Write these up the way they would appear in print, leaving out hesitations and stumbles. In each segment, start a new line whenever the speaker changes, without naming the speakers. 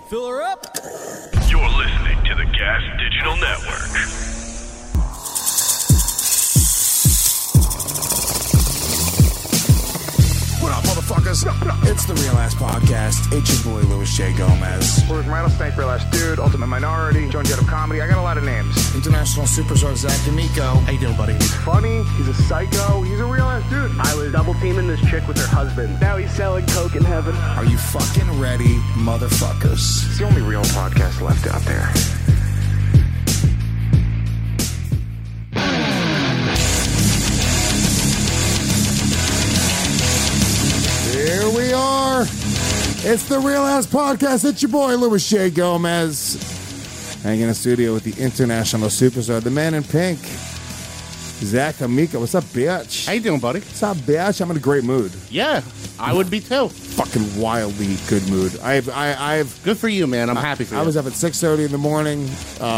Fill her up.
You're listening to the Gas Digital Network.
What up, motherfuckers? It's the Real Ass Podcast. It's your boy, Louis J. Gomez.
We're Rattlesnake, Real Ass Dude, Ultimate Minority, Joan Jett of Comedy. I got a lot of names.
International superstar Zach D'Amico. How you doing, buddy?
He's funny. He's a psycho. He's a real ass dude.
I was double teaming this chick with her husband. Now he's selling coke in heaven.
Are you fucking ready, motherfuckers?
It's the only real podcast left out there.
Here we are. It's the Real Ass Podcast. It's your boy, Louis J. Gomez. Hanging in the studio with the international superstar, the man in pink, Zach D'Amico. What's up, bitch?
How you doing, buddy?
What's up, bitch? I'm in a great mood.
Yeah, I would be too.
Fucking wildly good mood. I've
Good for you, man. I'm happy for you.
I was up at 6:30 in the morning,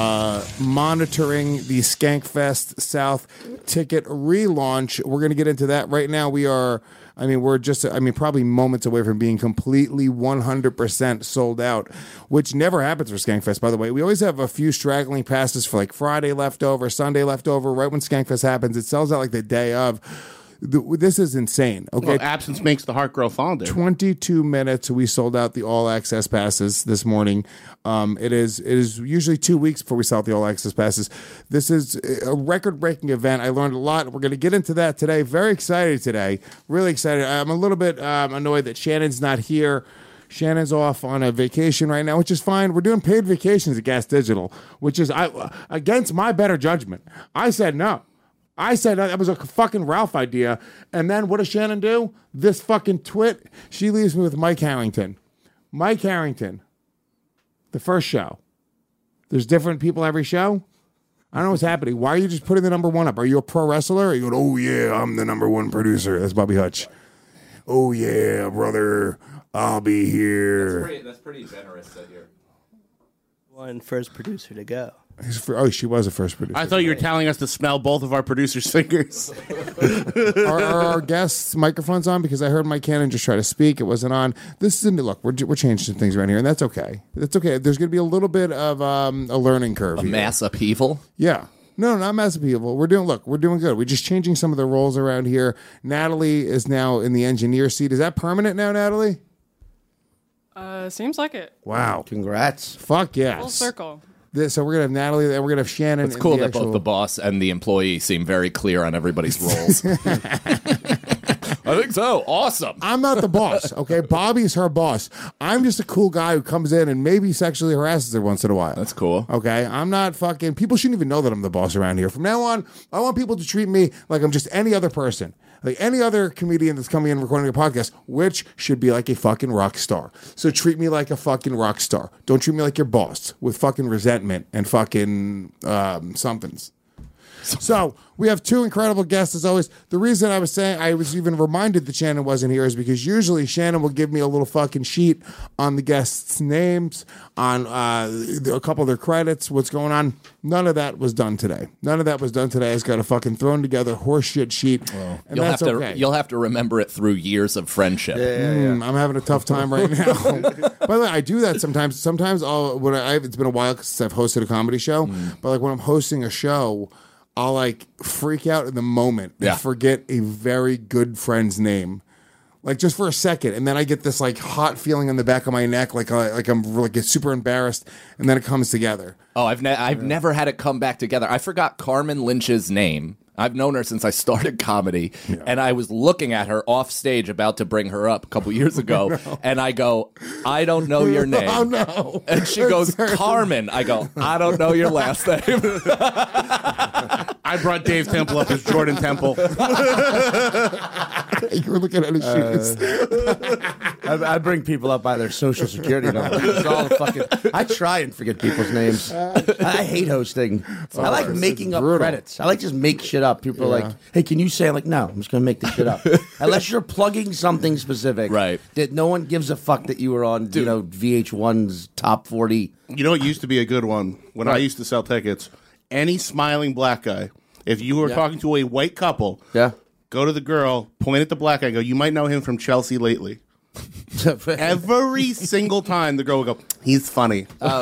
monitoring the Skankfest South ticket relaunch. We're going to get into that right now. We're just probably moments away from being completely 100% sold out, which never happens for Skankfest, by the way. We always have a few straggling passes for like Friday left over, Sunday left over. Right when Skankfest happens, it sells out like the day of. This is insane. Okay,
well, absence makes the heart grow fonder.
22 minutes. We sold out the all access passes this morning. It is usually 2 weeks before we sell out the all access passes. This is a record breaking event. I learned a lot. We're going to get into that today. Very excited today. Really excited. I'm a little bit annoyed that Shannon's not here. Shannon's off on a vacation right now, which is fine. We're doing paid vacations at Gas Digital, which is against my better judgment. I said no. I said that was a fucking Ralph idea. And then what does Shannon do? This fucking twit. She leaves me with Mike Harrington. Mike Harrington. The first show. There's different people every show. I don't know what's happening. Why are you just putting the number one up? Are you a pro wrestler? Or you go, oh yeah, I'm the number one producer. That's Bobby Hutch. Oh yeah, brother. I'll be here.
That's pretty generous that you're
One first producer to go.
She was a first producer.
I thought you were telling us to smell both of our producers' fingers.
Are our guests' microphones on? Because I heard Mike Cannon just try to speak. It wasn't on. This isn't. Look, we're changing some things around here, and that's okay. That's okay. There's going to be a little bit of a learning curve.
a
here.
mass upheaval.
Yeah. No, not massive people. We're doing good. We're just changing some of the roles around here. Natalie is now in the engineer seat. Is that permanent now, Natalie?
Seems like it.
Wow.
Congrats.
Fuck yes.
Full circle.
So we're going to have Natalie, and we're going to have Shannon.
It's cool that both the boss and the employee seem very clear on everybody's roles. I think so. Awesome.
I'm not the boss, okay? Bobby's her boss. I'm just a cool guy who comes in and maybe sexually harasses her once in a while.
That's cool.
Okay? I'm not fucking... People shouldn't even know that I'm the boss around here. From now on, I want people to treat me like I'm just any other person. Like any other comedian that's coming in and recording a podcast, which should be like a fucking rock star. So treat me like a fucking rock star. Don't treat me like your boss with fucking resentment and fucking somethings. So we have two incredible guests as always. The reason I was saying I was even reminded that Shannon wasn't here is because usually Shannon will give me a little fucking sheet on the guests' names, on a couple of their credits, what's going on. None of that was done today. I just got a fucking thrown together horseshit sheet, and that's okay.
You'll have to remember it through years of friendship.
I'm having a tough time right now. By the way, I do that sometimes. Sometimes it's been a while since I've hosted a comedy show, but like when I'm hosting a show, I'll like freak out in the moment and forget a very good friend's name, like just for a second, and then I get this like hot feeling in the back of my neck, like I'm like get super embarrassed, and then it comes together.
Oh, I've never had it come back together. I forgot Carmen Lynch's name. I've known her since I started comedy, and I was looking at her off stage about to bring her up a couple years ago, and I go, I don't know your name.
Oh, no.
And she goes, Carmen. I go, I don't know your last name.
I brought Dave Temple up as Jordan Temple.
You were looking at his shoes.
I bring people up by their social security number. It's all fucking. I try and forget people's names. I hate hosting. I like making up credits. I like just make shit up. People are like, "Hey, can you say?" I'm like, "No, I'm just gonna make this shit up." Unless you're plugging something specific,
right?
That no one gives a fuck that you were on, VH1's top 40.
You know what used to be a good one when I used to sell tickets? Any smiling black guy. If you were talking to a white couple, go to the girl, point at the black guy, go, you might know him from Chelsea lately. Every single time the girl would go, he's funny.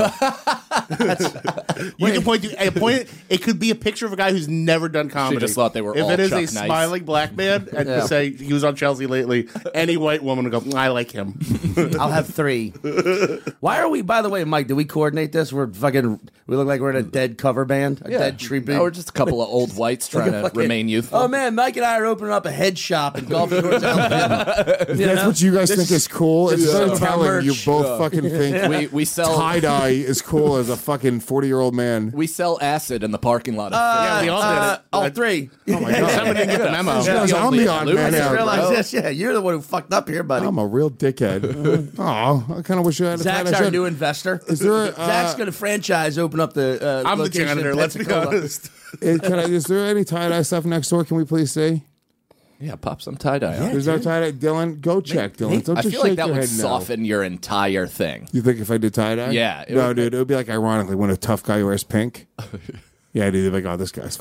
You can point to a point. It could be a picture of a guy who's never done comedy.
just thought they were
if
all
it is
Chuck
a
Nice.
smiling black man and you say he was on Chelsea lately, any white woman would go, I like him.
I'll have 3. Why are we? By the way, Mike, did we coordinate this? We look like we're in a dead cover band, a dead tribute.
No, we're just a couple of old whites trying to remain youthful.
Oh man, Mike and I are opening up a head shop in Gulf Shores, Alabama.
That's what you guys think is cool. It's
some
so
of our
telling. You
merch.
both fucking think
we sell
tie dye is cool as a fucking 40-year-old man.
we sell acid in the parking lot. Of
Yeah, we all did it.
All 3.
Oh my god!
Somebody didn't get the memo.
Guys, I'm the odd
Lou,
man
I
I
out.
realize
bro.
this. Yeah, you're the one who fucked up here, buddy.
I'm a real dickhead. Oh, I kind of wish I had a
Zach's
tie-dye
our
shirt.
new investor.
Is there?
Zach's going to franchise, open up the.
I'm the
location in
janitor, let's be
Pensacola.
honest.
Is there any tie-dye stuff next door? Can we please see?
Yeah, pop some tie dye.
There's no tie-dye. Dylan, go check, Dylan. Don't
I
just
feel like
shake
that
your
would
head no.
soften your entire thing.
You think if I did tie-dye?
Yeah, it
No,
would-
dude, it would be like ironically when a tough guy wears pink. Yeah, dude, they're like, oh, this guy's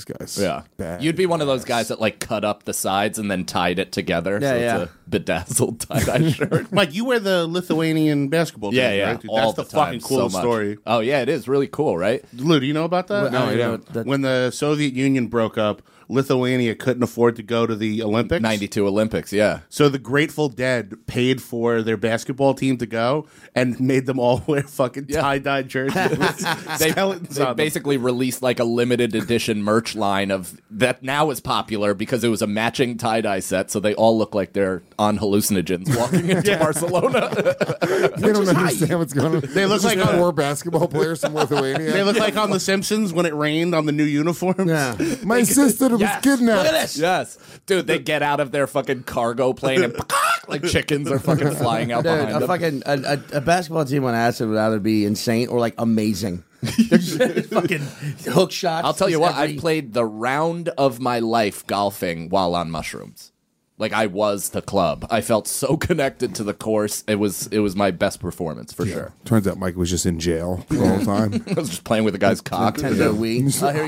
bad.
You'd be one of those guys that like cut up the sides and then tied it together.
Yeah,
so
yeah.
It's a bedazzled tie dye shirt.
Mike, you wear the Lithuanian basketball team,
Yeah,
right? Dude,
all
that's the
time,
fucking
so
coolest
much.
story.
Oh yeah, it is really cool, right?
Lou, do you know about that?
No, I
yeah.
don't.
When the Soviet Union broke up, Lithuania couldn't afford to go to the Olympics.
92 Olympics, yeah.
So the Grateful Dead paid for their basketball team to go and made them all wear fucking tie-dyed jerseys. with
They
skeletons on them.
basically released like a limited edition merch line of that now is popular because it was a matching tie dye set, so they all look like they're on hallucinogens walking into Barcelona.
They don't understand what's going on.
They look
It's just
like
4 basketball players from Lithuania.
They look like on The Simpsons when it rained on the new uniforms.
Yeah.
My sister was
Yes.
kidnapped.
Look at this.
Yes, dude, they get out of their fucking cargo plane and like chickens are fucking flying out
Dude,
behind them.
a basketball team on acid would either be insane or like amazing. They're just fucking hook shots.
I'll tell you what,
every-
I played the round of my life golfing while on mushrooms. Like I was the club. I felt so connected to the course. It was my best performance for sure.
Turns out Mike was just in jail the whole time.
I was just playing with the guy's cock.
Nintendo Wii. Oh, here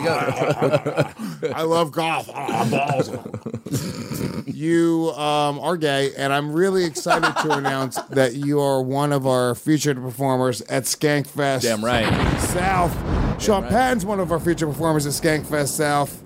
we go.
I love golf. Balls. You are gay, and I'm really excited to announce that you are one of our featured performers at Skankfest
Damn right.
South. Sean Patton's one of our featured performers at Skankfest South.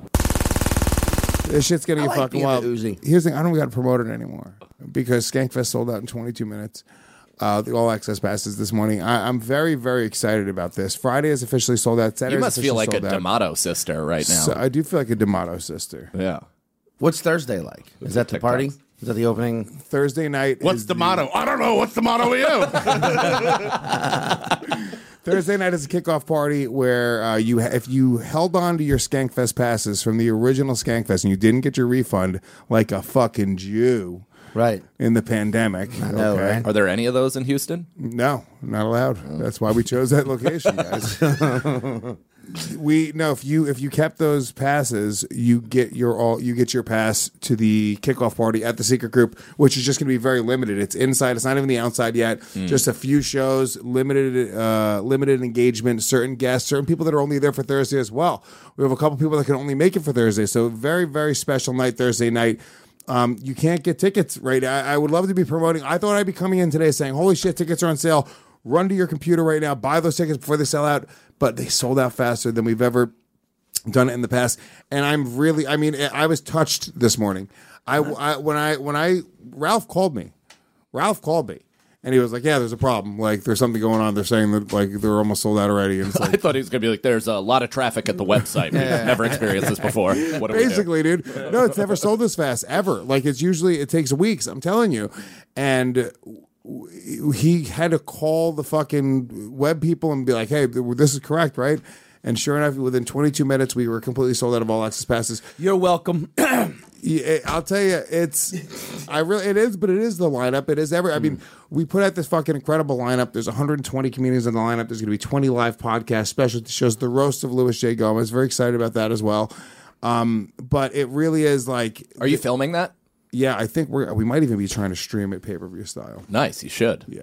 This shit's gonna
I
get
like
fucking
being
wild.
the Uzi.
Here's the thing: I don't got to promote it anymore because Skankfest sold out in 22 minutes. The all access passes this morning. I'm very, very excited about this. Friday is officially sold out. Saturday
You must feel like a
sold out.
D'Amato sister right now.
So I do feel like a D'Amato sister.
Yeah.
What's Thursday like? Is that the party? Is that the opening?
Thursday night.
What's
is
the motto? I don't know. What's the motto of you?
Thursday night is a kickoff party where if you held on to your Skankfest passes from the original Skankfest and you didn't get your refund like a fucking Jew
Right.
in the pandemic. I
know, right?
Are there any of those in Houston?
No, not allowed. That's why we chose that location, guys. If you kept those passes, you get your pass to the kickoff party at the secret group, which is just going to be very limited. It's inside. It's not even the outside yet. Just a few shows, limited engagement, certain guests, certain people that are only there for Thursday as well. We have a couple people that can only make it for Thursday, so very, very special night Thursday night. You can't get tickets right now. I would love to be promoting. I thought I'd be coming in today saying, holy shit, tickets are on sale. Run to your computer right now. Buy those tickets before they sell out. But they sold out faster than we've ever done it in the past. And I was touched this morning. Ralph called me. And he was like, yeah, there's a problem. Like, there's something going on. They're saying that, like, they're almost sold out already. And it's
I
like,
thought he was going to be like, there's a lot of traffic at the website. We've never experienced this before. What do we do?
basically, dude. No, it's never sold this fast, ever. Like, it takes weeks, I'm telling you. And he had to call the fucking web people and be like, hey, this is correct, right? And sure enough, within 22 minutes, we were completely sold out of all access passes.
You're welcome.
Yeah, I'll tell you, it is the lineup. It is I mean, we put out this fucking incredible lineup. There's 120 comedians in the lineup. There's going to be 20 live podcasts, specialty shows, the roast of Louis J. Gomez. Very excited about that as well. But it really is like,
Are you filming that?
yeah, I think we might even be trying to stream it pay-per-view style.
Nice, you should.
Yeah.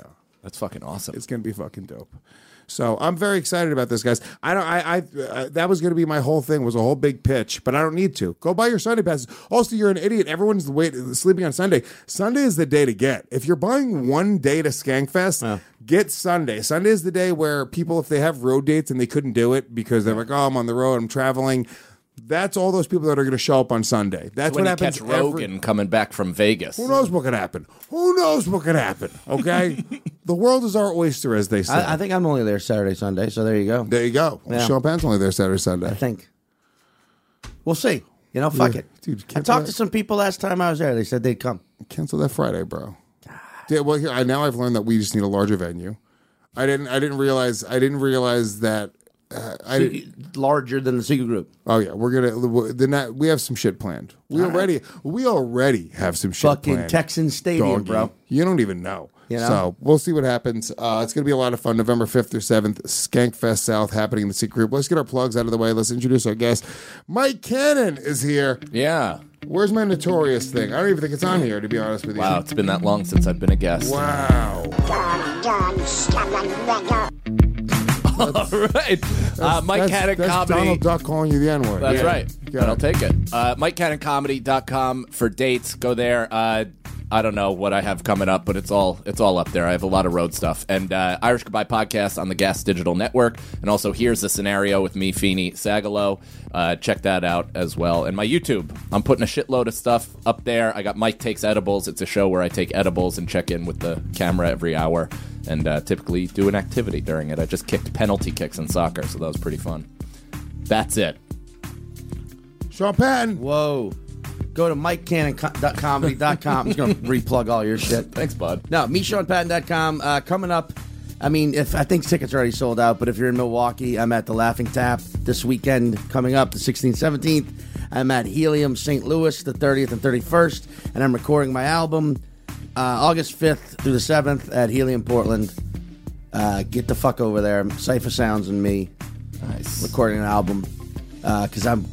That's fucking awesome.
It's going to be fucking dope. So I'm very excited about this, guys. That was going to be my whole thing, was a whole big pitch, but I don't need to. Go buy your Sunday passes. Also, you're an idiot. Everyone's sleeping on Sunday. Sunday is the day to get. If you're buying one day to Skankfest, get Sunday. Sunday is the day where people, if they have road dates and they couldn't do it because they're like, oh, I'm on the road, I'm traveling. That's all those people that are going to show up on Sunday. That's
when
what
you
happens.
catch Rogan coming back from Vegas.
Who knows what could happen? Who knows what could happen? Okay, the world is our oyster, as they say.
I think I'm only there Saturday, Sunday. So there you go.
There you go.
Yeah.
Sean Penn's only there Saturday, Sunday.
I think. We'll see. You know, fuck it.
Dude,
I talked to some people last time I was there. They said they'd come.
Cancel that Friday, bro. Yeah, well, now I've learned that we just need a larger venue. I didn't realize that.
Larger than the secret group.
Oh yeah, we have some shit planned. We already have some shit
Fucking
planned.
Texan Stadium,
Doggy.
bro.
You don't even know.
You know?
So we'll see what happens. It's going to be a lot of fun. November 5th through 7th, Skankfest South happening in the secret group. Let's get our plugs out of the way. Let's introduce our guest. Mike Cannon is here.
Yeah.
Where's my Notorious thing? I don't even think it's on here, to be honest with you.
Wow, it's been that long since I've been a guest.
Wow.
All right. Mike Cannon
that's
Comedy.
Donald Duck calling you the N-word.
That's
Yeah.
right.
Got
But I'll take it. MikeCannonComedy.com for dates. Go there. I don't know what I have coming up, but it's all up there. I have a lot of road stuff. And Irish Goodbye Podcast on the Gas Digital Network. And also Here's the Scenario with me, Feeney Sagalo. Check that out as well. And my YouTube. I'm putting a shitload of stuff up there. I got Mike Takes Edibles. It's a show where I take edibles and check in with the camera every hour. And typically do an activity during it. I just kicked penalty kicks in soccer, so that was pretty fun. That's it.
Sean Patton.
Whoa. Go to MikeCannonComedy.com. I'm just going to replug all your shit.
Thanks, bud.
No, MeSeanPatton.com. Coming up, I think tickets are already sold out, but if you're in Milwaukee, I'm at the Laughing Tap this weekend coming up, the 16th, 17th. I'm at Helium St. Louis the 30th and 31st, and I'm recording my album August 5th through the 7th at Helium Portland. Get the fuck over there. Cypher Sounds and me.
Nice.
Recording an album. Because I'm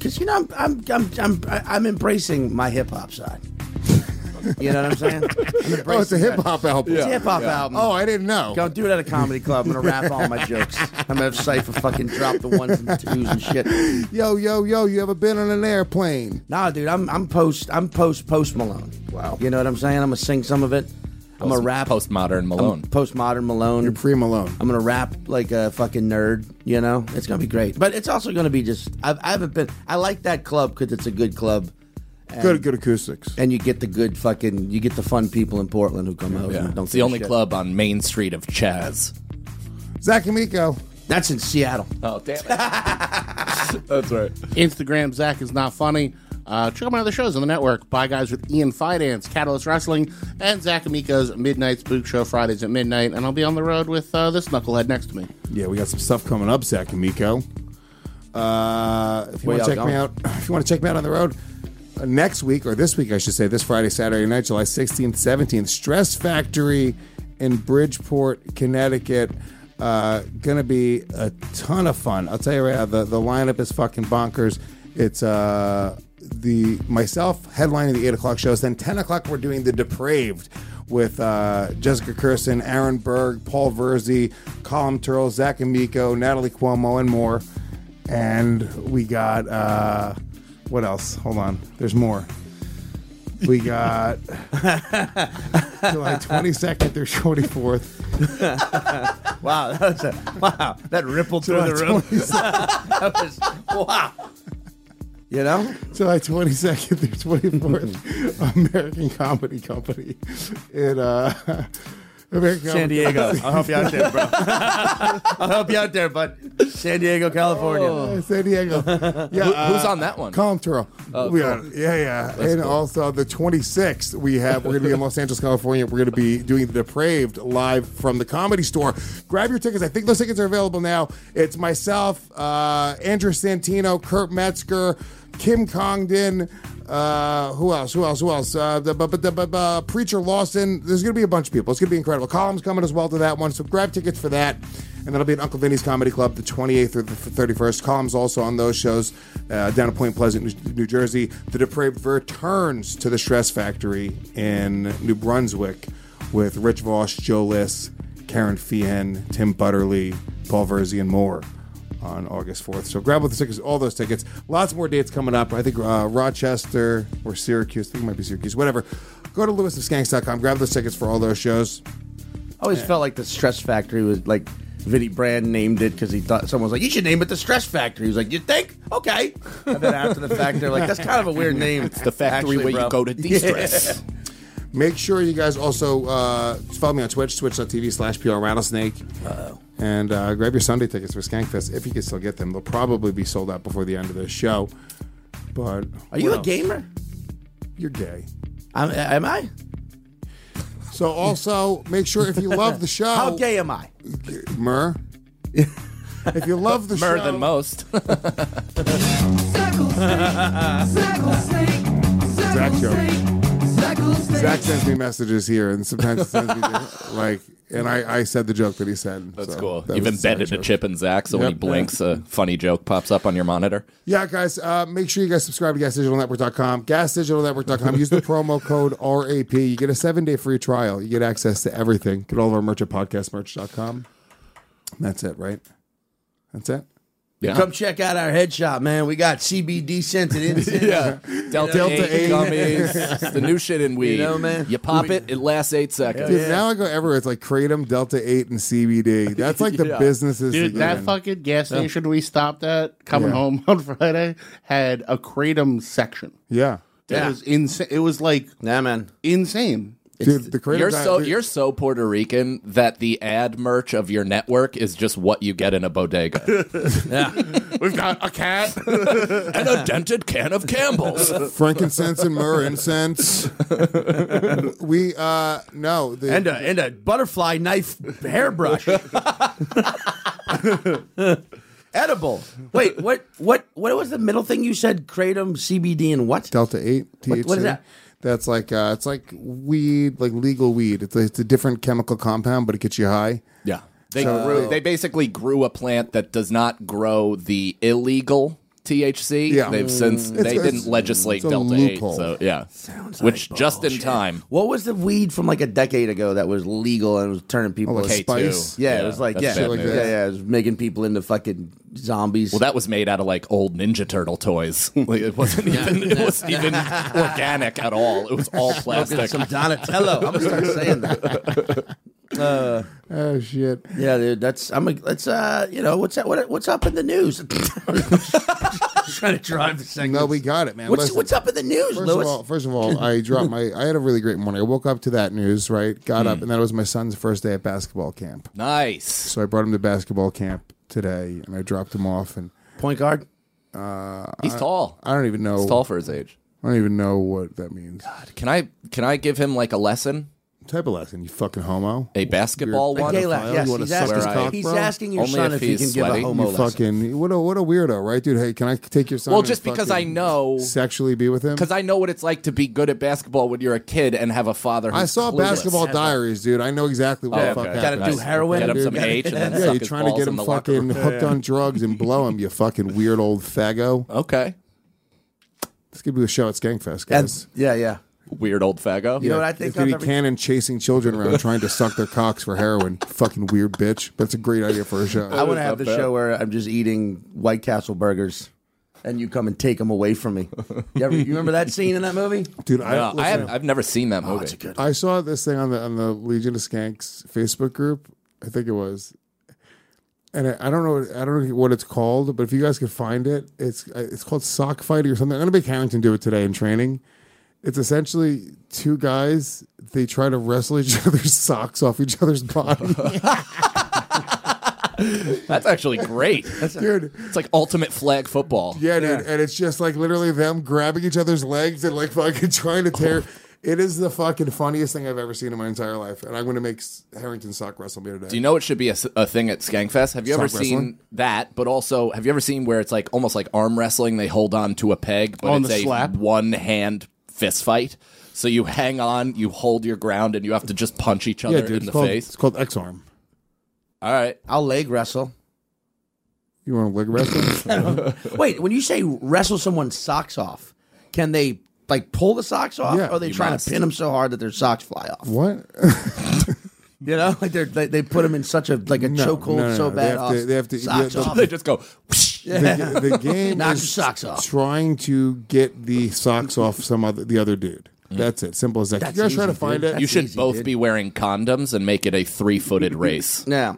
embracing my hip hop side. You know what I'm saying?
Oh, it's a hip hop album.
It's a hip hop album.
Oh, I didn't know.
Go do it at a comedy club. I'm gonna rap all my jokes. I'm gonna have Cypher fucking drop the ones and twos and shit.
Yo, you ever been on an airplane?
Nah, dude, I'm post Malone.
Wow.
You know what I'm saying? I'm gonna sing some of it. I'm gonna rap
Postmodern Malone.
Postmodern Malone.
You're pre-Malone.
I'm gonna rap like a fucking nerd. You know, it's gonna be great. But it's also gonna be just. I like that club because it's a good club. And,
Good acoustics.
And you get the fun people in Portland who come out.
Yeah.
And don't
It's the
give a
only
shit.
club on Main Street of Chaz.
Zach Amico.
That's in Seattle.
Oh, damn it. That's right.
Instagram, Zach is not funny. Check out my other shows on the network. Bye Guys with Ian Fidance, Catalyst Wrestling, and Zach Amico's Midnight Spook Show Fridays at midnight. And I'll be on the road with this knucklehead next to me.
Yeah, we got some stuff coming up, Zach Amico. If you want to check me out, on the road next week, or this week, I should say, this Friday, Saturday night, July 16th, 17th, Stress Factory in Bridgeport, Connecticut. Gonna be a ton of fun. I'll tell you right now, the lineup is fucking bonkers. It's myself headlining the 8 o'clock shows. Then 10 o'clock we're doing the Depraved with Jessica Kirsten, Aaron Berg, Paul Verzi, Colin Turl, Zach Amico, Natalie Cuomo, and more. And we got what else? Hold on, there's more. We got July 22nd through 24th.
Wow, that rippled through the room. That was wow. You know?
July 22nd through 24th, American Comedy Company in
San Diego. I'll help you out there, bro. I'll help you out there, bud. San Diego, California.
San Diego. Yeah,
Who's on that one?
Colin Turl. Yeah. And
cool.
also the 26th, we're going to be in Los Angeles, California. We're going to be doing the Depraved live from the Comedy Store. Grab your tickets. I think those tickets are available now. It's myself, Andrew Santino, Kurt Metzger, Kim Congdon. Who else? Preacher Lawson. There's going to be a bunch of people. It's going to be incredible. Column's coming as well to that one, so grab tickets for that. And that'll be at Uncle Vinny's Comedy Club the 28th or the 31st. Column's also on those shows down at Point Pleasant, New Jersey. The Depraved returns to the Stress Factory in New Brunswick with Rich Voss, Joe Liss, Karen Feehan, Tim Butterly, Paul Verzi, and more on August 4th. So grab all those tickets. Lots more dates coming up. I think Rochester or Syracuse. I think it might be Syracuse. Whatever. Go to lewisofskanks.com. Grab those tickets for all those shows.
I always felt like the Stress Factory was like Vinnie Brand named it because he thought someone was like, you should name it the Stress Factory. He was like, you think? Okay. And then after the fact, they're like, that's kind of a weird name.
It's the factory where you go to de-stress.
Yeah.
Make sure you guys also follow me on Twitch, twitch.tv/PRRattlesnake. And grab your Sunday tickets for Skankfest if you can still get them. They'll probably be sold out before the end of this show. But
are you a gamer?
You're gay.
Am I?
So also, make sure if you love the show...
How gay am I?
Myrrh. If you love the show...
Myrrh than most.
Zach joke. Zach sends me messages here, and sometimes he sends me and I said the joke that he said.
That's
so
cool.
that
You've
was
embedded a
joke.
chip in Zach, so when he blinks, a funny joke pops up on your monitor.
Yeah, guys, make sure you guys subscribe to GasDigitalNetwork.com. GasDigitalNetwork.com. Use the promo code RAP. You get a 7-day free trial. You get access to everything. Get all of our merch at podcastmerch.com. That's it, right? That's it?
Yeah.
Come check out our head shop, man. We got CBD scented incense.
Yeah. Delta 8 gummies. It's the new shit in weed.
You know, man.
You pop it lasts 8 seconds.
Dude, now I go everywhere. It's like Kratom, Delta 8, and CBD. That's like the businesses.
Dude, that fucking gas station we stopped at coming home on Friday had a Kratom section.
Yeah.
It was insane. It was like
man.
insane.
Dude, the Kratom
You're so Puerto Rican that the ad merch of your network is just what you get in a bodega.
We've got a cat.
And a dented can of Campbell's.
frankincense and myrrh incense. We no
And a butterfly knife hairbrush. Edible. Wait, what was the middle thing you said? Kratom, CBD, and what?
Delta 8 THC.
What is that?
That's like it's like weed, like legal weed. It's a different chemical compound, but it gets you high.
Yeah. They basically grew a plant that does not grow the illegal THC.
Yeah.
They didn't legislate
it's a
Delta
loophole.
8. So yeah.
Sounds
Which
like
just in
bullshit.
time.
What was the weed from like a decade ago that was legal and was turning people
like
into
K2.
spice?
Yeah, it was like
that's bad news.
it was making people into fucking zombies.
Well, that was made out of like old Ninja Turtle toys. Like, it wasn't even organic at all. It was all plastic.
Some Donatello. I'm gonna start saying that.
Oh shit!
Yeah, dude. Let's what's up in the news? Trying to drive the segment.
No, we got it, man. Listen,
What's up in the news, Lewis?
First of all, I dropped I had a really great morning. I woke up to that news, right? Got up, and that was my son's first day at basketball camp.
Nice.
So I brought him to basketball camp today, and I dropped him off. And
Point guard.
He's tall.
I don't even know.
He's tall for his age.
I don't even know what that means.
Can I give him like a lesson?
Type of lesson, you fucking homo.
A basketball
A
one?
gay laugh. Yes,
You wanna
he's
suck his
asking,
cock,
he's
bro?
asking your
Only
son
if
if he
he's
can give
sweaty.
a homo
You
lesson.
fucking what a weirdo, right, dude? Hey, can I take your son?
Well,
and
just because I
fucking
know
sexually be with him.
Because I know what it's like to be good at basketball when you're a kid and have a father who's
I saw
clueless.
Basketball Diaries, dude. I know exactly what the fuck
okay.
happened.
Gotta do heroin.
Get him
Dude.
some H and then
Yeah,
suck
you're
his
trying to
balls
get
in
him
the locker
fucking
room.
hooked on drugs and blow him, you fucking weird old faggo.
Okay.
This could be a show at Skankfest, guys.
Yeah.
Weird old faggo.
You know what I
It's
think
gonna
of
be
every
Cannon chasing children around trying to suck their cocks for heroin. Fucking weird bitch. But it's a great idea for a show.
I want to have the
not bad.
show where I'm just eating White Castle burgers, and you come and take them away from me. You remember that scene in that movie?
Dude,
No, I've never seen that movie.
It's a good.
I saw this thing on the Legion of Skanks Facebook group. I think it was, and I don't know what it's called, but if you guys could find it, it's called Sock Fighting or something. I'm gonna make Harrington do it today in training. It's essentially two guys. They try to wrestle each other's socks off each other's body.
That's actually great.
Dude,
It's like ultimate flag football.
yeah, dude, and it's just like literally them grabbing each other's legs and like fucking trying to tear. It is the fucking funniest thing I've ever seen in my entire life, and I'm going to make Harrington sock wrestle me today.
Do you know it should be a thing at Skankfest? Have you ever
Sock
seen
wrestling?
that? But also, have you ever seen where it's like almost like arm wrestling? They hold on to a peg, but
On
it's
the
a
slap?
one-hand fist fight. So you hang on, you hold your ground, and you have to just punch each other
Yeah, dude,
in
it's
the
called,
face.
It's called X-Arm.
All right.
I'll leg wrestle.
You want to leg wrestle?
Wait, when you say wrestle someone's socks off, can they like pull the socks off?
Yeah.
or are they
You
trying
must.
to pin them so hard that their socks fly off?
What?
You know, like they put him in such a chokehold so bad.
They have to.
Socks off.
They just go.
The game
Knock
is
your socks off.
trying to get the socks off the other dude. That's it. Simple as that.
That's
You guys try to
easy,
find
dude.
it.
You should
easy,
both
dude.
be wearing condoms and make it a 3-footed race.
Now.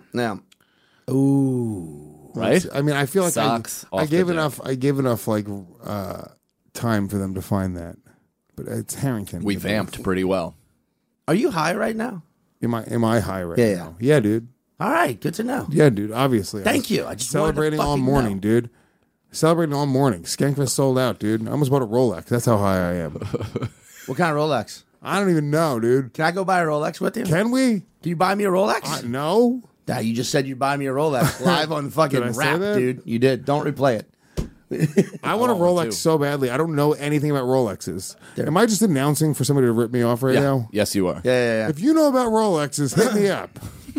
Ooh.
Right?
I mean, I feel like
Socks
I
off
gave
the
enough. I gave enough time for them to find that. But it's Harrington.
We vamped pretty well.
Are you high right now?
Am I high right
Yeah,
now? Yeah, dude.
All right, good to know.
Yeah, dude. Obviously.
Thank you. I just
celebrating
wanted to
all
fucking
morning,
know.
dude. Celebrating all morning. Skankfest sold out, dude. I almost bought a Rolex. That's how high I am.
What kind of Rolex?
I don't even know, dude.
Can I go buy a Rolex with you?
Can we?
Can you buy me a Rolex?
No.
Nah, you just said you'd buy me a Rolex live on fucking
Did I say
rap,
that?
dude. You did. Don't replay it.
I want a Rolex
too.
so badly. I don't know anything about Rolexes. Am I just announcing for somebody to rip me off right now?
Yes, you are.
Yeah.
If you know about Rolexes, hit me up.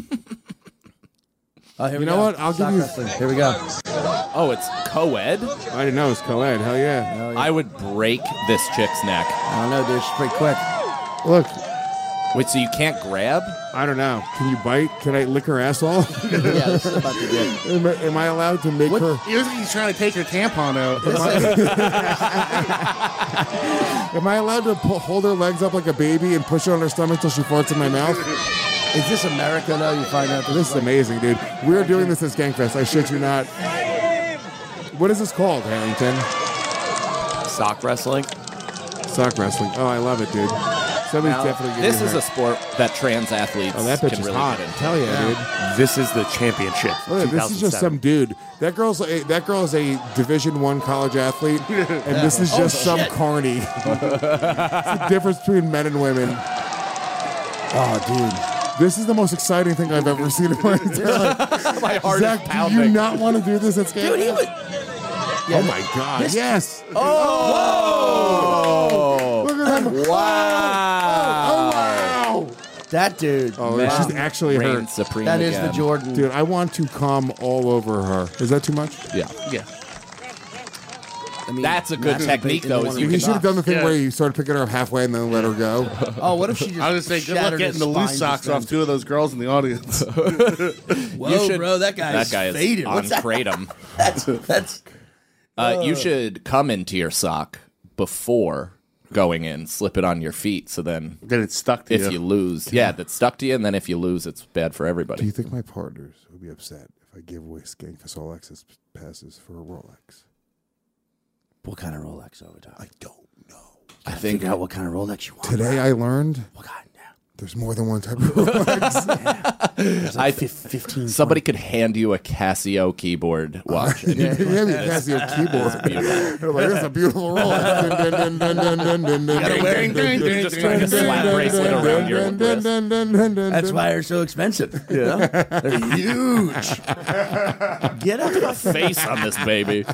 Oh, here we
You know
go.
what? I'll
Stock
give you-
wrestling. Here we go.
Oh, it's co-ed?
I didn't know it was co-ed. Hell yeah.
I would break this chick's neck.
I don't know, dude. She's pretty quick.
Look,
Wait, so you can't grab?
I don't know. Can you bite? Can I lick her asshole?
Yeah, this is about to get.
Am I allowed to make her?
He's trying to take your tampon out.
Am I allowed to hold her legs up like a baby and push her on her stomach till she farts in my mouth?
Is this America, though? You find out
This is amazing, dude. We're doing this at Skankfest. I shit you not. What is this called, Harrington?
Sock wrestling?
Sock wrestling. Oh, I love it, dude. Somebody's
Now,
definitely
this
getting
is
her.
a sport that trans athletes
Oh, that bitch
can
is
really
hot.
get into.
Hell yeah,
This is the championship.
dude. Look, this is just some dude. That girl is a Division I college athlete, and this is just some carny. It's the difference between men and women.
Oh, dude.
This is the most exciting thing I've ever seen in my entire life.
My heart
Zach,
is
do
pounding.
you not want to do this at Skankfest?
Dude, he would.
Oh my God! Yes.
Oh!
Look at him.
Wow!
Oh wow!
That dude.
Oh,
man.
she's actually
Reign
hurt.
supreme
That is
again.
the Jordan.
Dude, I want to come all over her. Is that too much?
Yeah.
Yeah.
I mean,
That's a good
masturbate
technique,
into
though,
one
is
of
you
the
You should have done the thing
Yeah.
where you started picking her up halfway and then let her go.
Oh, what if she just?
I was going to say, good luck
shattered
getting
his
the loose
spine
socks
just
off two of those girls in the audience.
Whoa,
You should-
bro, that guy is faded.
on
What's that?
kratom.
That's
You should come into your sock before going in. Slip it on your feet, so then
then it's stuck to
if you lose, that's stuck to you, and then if you lose, it's bad for
Do
everybody.
you think my partners would be upset if I gave away Skankfest All Access passes for a Rolex?
what kind of Rolex are we talking?
I don't know.
I think
Figure out what kind of Rolex you want.
Today I learned
What kind? Yeah.
there's more than one type of Rolex.
There's like 15.
somebody could hand you a Casio keyboard watch. And
You have your Casio keyboard. They're like, this is a beautiful Rolex.
Just trying to slap bracelet around your wrist.
That's why they're so expensive. You know? They're huge. Get up the
Face on this baby.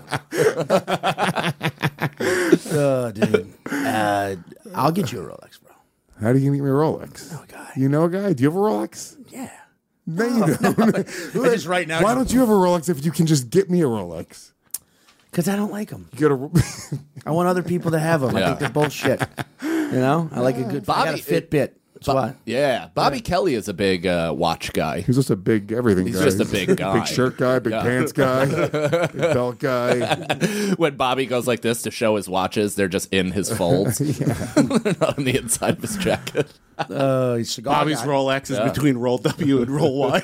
Oh, dude. I'll get you a Rolex, bro.
How do you get me a Rolex?
Oh, guy.
You know a guy? Do you have a Rolex?
Yeah.
No, you don't.
Just right now.
Why don't you have a Rolex if you can just get me a Rolex?
Because I don't like them.
You get
I want other people to have them. I
Yeah.
think they're bullshit. You know? I like a good. I got a Fitbit. That's why.
Yeah, Bobby Kelly is a big watch guy.
He's just a big everything
He's
guy.
just a big guy.
Big shirt guy, big
Yeah.
pants guy, big belt guy.
When Bobby goes like this to show his watches, they're just in his folds, not on the inside of his jacket.
He's cigar
Bobby's
guy.
Rolex is between roll W and roll Y.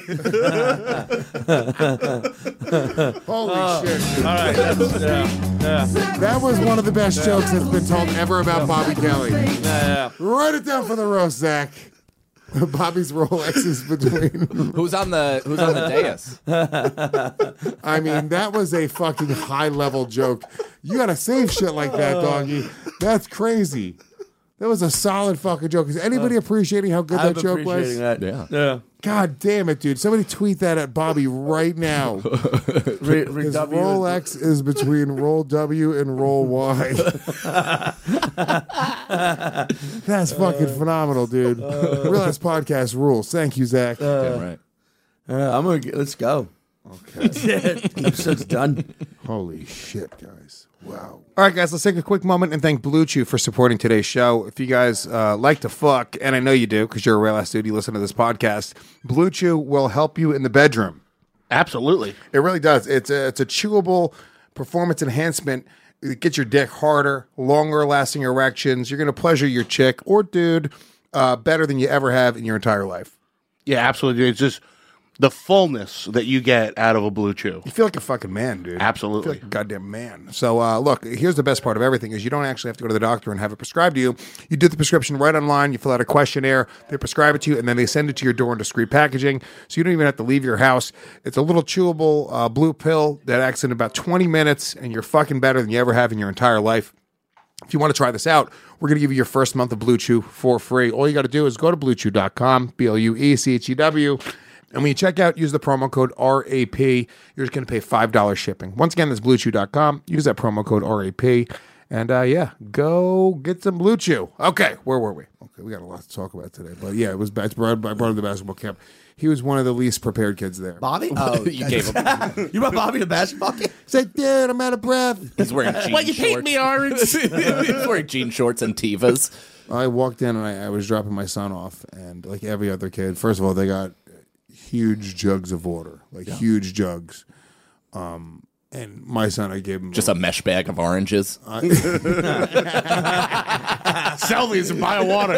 Holy shit. All right. That was one of the best jokes that's been told ever about Bobby Kelly. Write it down for the roast, Zach. Bobby's Rolex is between.
Who's on the dais?
I mean, that was a fucking high level joke. You gotta save shit like that, doggy. That's crazy. That was a solid fucking joke. Is anybody appreciating how good
I'm
that joke was?
appreciating that.
Yeah.
God damn it, dude. Somebody tweet that at Bobby right now. His Rolex is between roll W and roll Y. That's fucking phenomenal, dude. Realize podcast rules. Thank you, Zach.
Damn right.
I'm gonna let's go. Okay, episode's done.
Holy shit, guys. Wow. All right, guys, let's take a quick moment and thank Blue Chew for supporting today's show. If you guys like to fuck, and I know you do because you're a real ass dude, you listen to this podcast, Blue Chew will help you in the bedroom.
Absolutely.
It really does. It's a chewable performance enhancement. It gets your dick harder, longer lasting erections. You're going to pleasure your chick or dude better than you ever have in your entire life.
Yeah, absolutely. It's just the fullness that you get out of a Blue Chew.
You feel like a fucking man, dude.
Absolutely.
You feel like a goddamn man. So, look, here's the best part of everything is you don't actually have to go to the doctor and have it prescribed to you. You do the prescription right online. You fill out a questionnaire. They prescribe it to you, and then they send it to your door in discreet packaging, so you don't even have to leave your house. It's a little chewable blue pill that acts in about 20 minutes, and you're fucking better than you ever have in your entire life. If you want to try this out, we're going to give you your first month of Blue Chew for free. All you got to do is go to bluechew.com, BLUECHEW, and when you check out, use the promo code RAP. You're just going to pay $5 shipping. Once again, that's bluechew.com. Use that promo code RAP. And yeah, go get some Blue Chew. Okay, where were we? Okay, we got a lot to talk about today. But yeah, I brought him to the basketball camp. He was one of the least prepared kids there.
Bobby? Oh,
You gave him.
you brought Bobby to basketball game?
He's like, dude, I'm out of breath.
He's wearing jean
Why you paint
shorts.
me orange?
He's wearing jean shorts and Tevas.
I walked in and I was dropping my son off. And like every other kid, first of all, they got huge jugs of water. Like huge jugs. And my son, I gave him
Just a mesh bag of oranges.
Sell these and buy a water.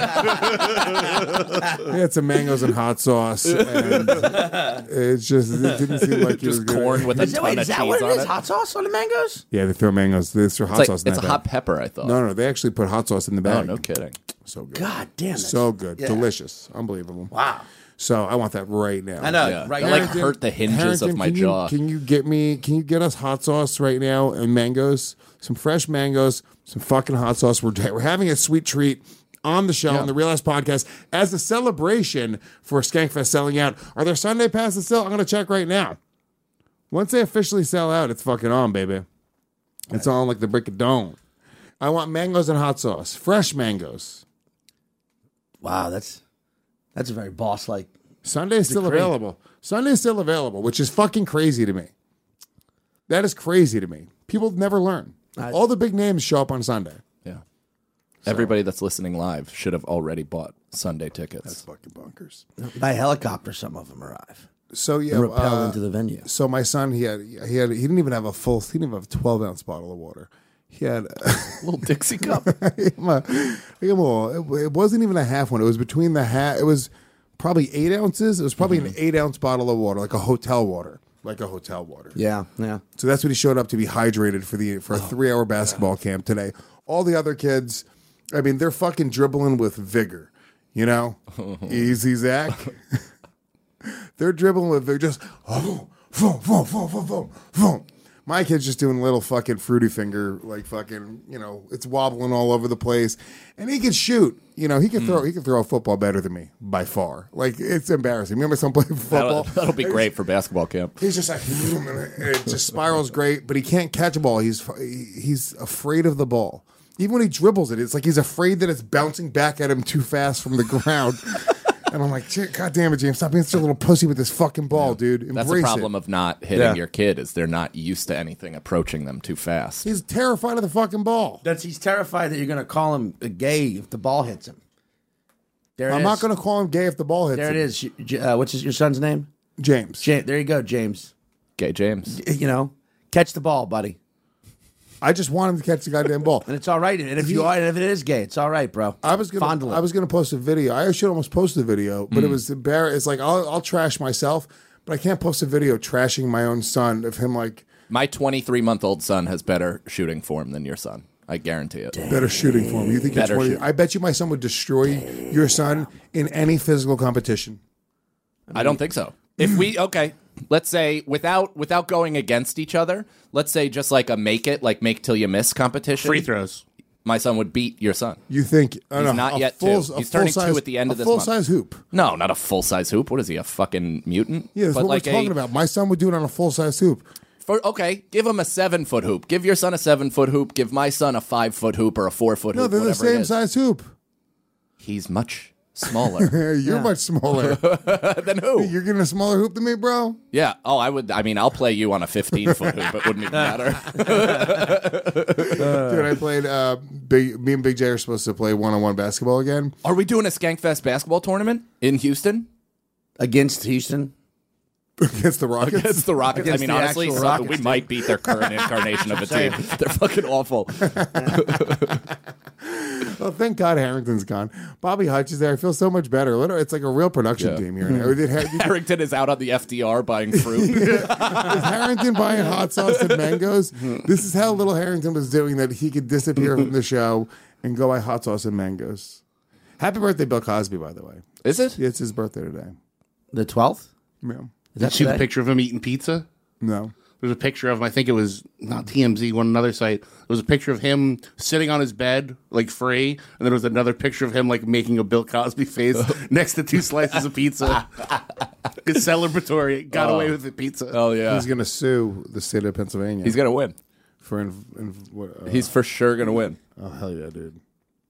He had some mangoes and hot sauce, and it didn't seem like he was
Just
gonna-
corn with a ton of
Is that
cheese
what it
on
is?
it.
Hot sauce on the mangoes?
Yeah, they throw mangoes. They throw hot
It's,
sauce.
like,
in
it's a
that
hot
bag.
pepper, I thought.
No, they actually put hot sauce in the
Oh,
bag.
no kidding.
So good.
God damn it.
So good.
Yeah.
Delicious. Unbelievable.
Wow.
So I want that right now.
I know.
Yeah.
Right
It
now.
like hurt the hinges of
Harrington,
my jaw.
Can you get us hot sauce right now and mangoes? Some fresh mangoes, some fucking hot sauce. We're having a sweet treat on the show on the Real Ass Podcast as a celebration for Skankfest selling out. Are there Sunday passes still? I'm gonna check right now. Once they officially sell out, it's fucking on, baby. It's on like the brick of dawn. I want mangoes and hot sauce. Fresh mangoes.
Wow, that's a very boss-like.
Sunday is still
Decree.
available. Sunday is still available, which is fucking crazy to me. That is crazy to me. People never learn. All the big names show up on Sunday.
Yeah. Everybody that's listening live should have already bought Sunday tickets.
Fucking bonkers.
By helicopter, some of them arrive.
So yeah,
And rappel into the venue.
So my son, he didn't even have a 12-ounce bottle of water. He had
Little Dixie cup.
it wasn't even a half one. It was between the half. It was probably 8 ounces. It was probably an 8-ounce bottle of water, like a hotel water.
Yeah, yeah.
So that's what he showed up to be hydrated for a 3-hour basketball camp today. All the other kids, I mean, they're fucking dribbling with vigor. You know, easy Zach. They're dribbling with vigor. Just my kid's just doing little fucking fruity finger, like fucking, you know, it's wobbling all over the place, and he can shoot. You know, he can throw a football better than me by far. Like it's embarrassing. Remember some playing football?
That'll be great for basketball camp.
He's just like, it just spirals great, but he can't catch a ball. He's afraid of the ball. Even when he dribbles it, it's like he's afraid that it's bouncing back at him too fast from the ground. And I'm like, God damn it, James, stop being such a little pussy with this fucking ball, dude. Embrace
That's the problem
it.
of not hitting your kid is they're not used to anything approaching them too fast.
He's terrified of the fucking ball.
He's terrified that you're going to call him gay if the ball hits him.
I'm not going to call him gay if the ball hits
There
him.
it is. What's your son's name?
James.
There you go, James.
Gay James.
You know, catch the ball, buddy.
I just want him to catch the goddamn ball.
And it's all right. And if it is gay, it's all right, bro.
I was gonna post a video. I should almost post the video, but it was embarrassing. It's like I'll trash myself, but I can't post a video trashing my own son of him like
My 23-month-old son has better shooting form than your son. I guarantee it.
better shooting for him. You think you're
Better
20?
shooting.
I bet you my son would destroy your son in any physical competition.
I don't think so. If we let's say without going against each other, let's say just like a make till you miss competition.
Free throws.
My son would beat your son.
You think
He's not yet two. He's turning 2 at the end of this
full
month.
size hoop.
No, not a full size hoop. What is he, a fucking mutant?
Yeah, that's
But
what
like
we're talking about. My son would do it on a full size hoop.
Give him a 7-foot hoop. Give your son a 7-foot hoop. Give my son a 5-foot hoop or a 4-foot
No,
hoop.
they're the
whatever it
same
is.
size hoop.
He's much Smaller.
You're much smaller.
Than who?
You're getting a smaller hoop than me, bro?
Yeah. Oh, I would. I mean, I'll play you on a 15-foot hoop. It wouldn't even matter.
Dude, I played, me and Big J are supposed to play one-on-one basketball again.
Are we doing a Skankfest basketball tournament in Houston?
Against Houston.
Against the Rockets?
Against the Rockets?
Against
I mean,
the
honestly,
actual
so
Rockets,
we
dude.
might beat their current incarnation of a team. They're fucking awful.
Well, thank God Harrington's gone. Bobby Hutch is there. I feel so much better. Literally, it's like a real production team here.
Harrington is out on the FDR buying fruit.
Is Harrington buying hot sauce and mangoes? This is how little Harrington was doing that he could disappear from the show and go buy hot sauce and mangoes. Happy birthday, Bill Cosby, by the way.
Is it?
Yeah, it's his birthday today.
The 12th?
Yeah.
Is
Did
that
you see the
today?
picture of him eating pizza?
No.
There's a picture of him. I think it was not TMZ, one another site. There was a picture of him sitting on his bed, like free, and then there was another picture of him like making a Bill Cosby face next to 2 slices of pizza. It's celebratory. Got away with the pizza.
Oh, yeah.
He's going to sue the state of Pennsylvania.
He's going to win.
for
He's for sure going to win.
oh hell yeah, dude.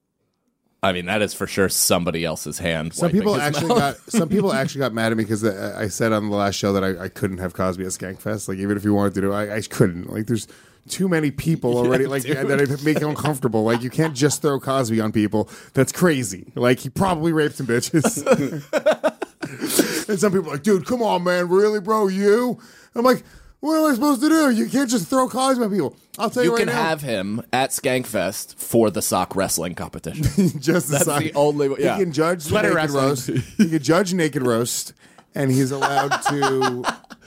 I mean, that is for sure somebody else's hand.
Some
wiping
people
his
actually
mouth.
got mad at me because I said on the last show that I couldn't have Cosby at Skankfest. Like even if you wanted to do it, I couldn't. Like there's too many people already that make you uncomfortable. Like you can't just throw Cosby on people. That's crazy. Like he probably raped some bitches. And some people are like, dude, come on, man, really, bro? You? I'm like, what am I supposed to do? You can't just throw Cosby on people. I'll tell you,
You
right
can
now.
have him at Skankfest for the sock wrestling competition.
Just
That's
decide.
the only. Yeah.
He can judge the
Sweater
naked
wrestling.
roast. He can judge naked roast, and he's allowed to.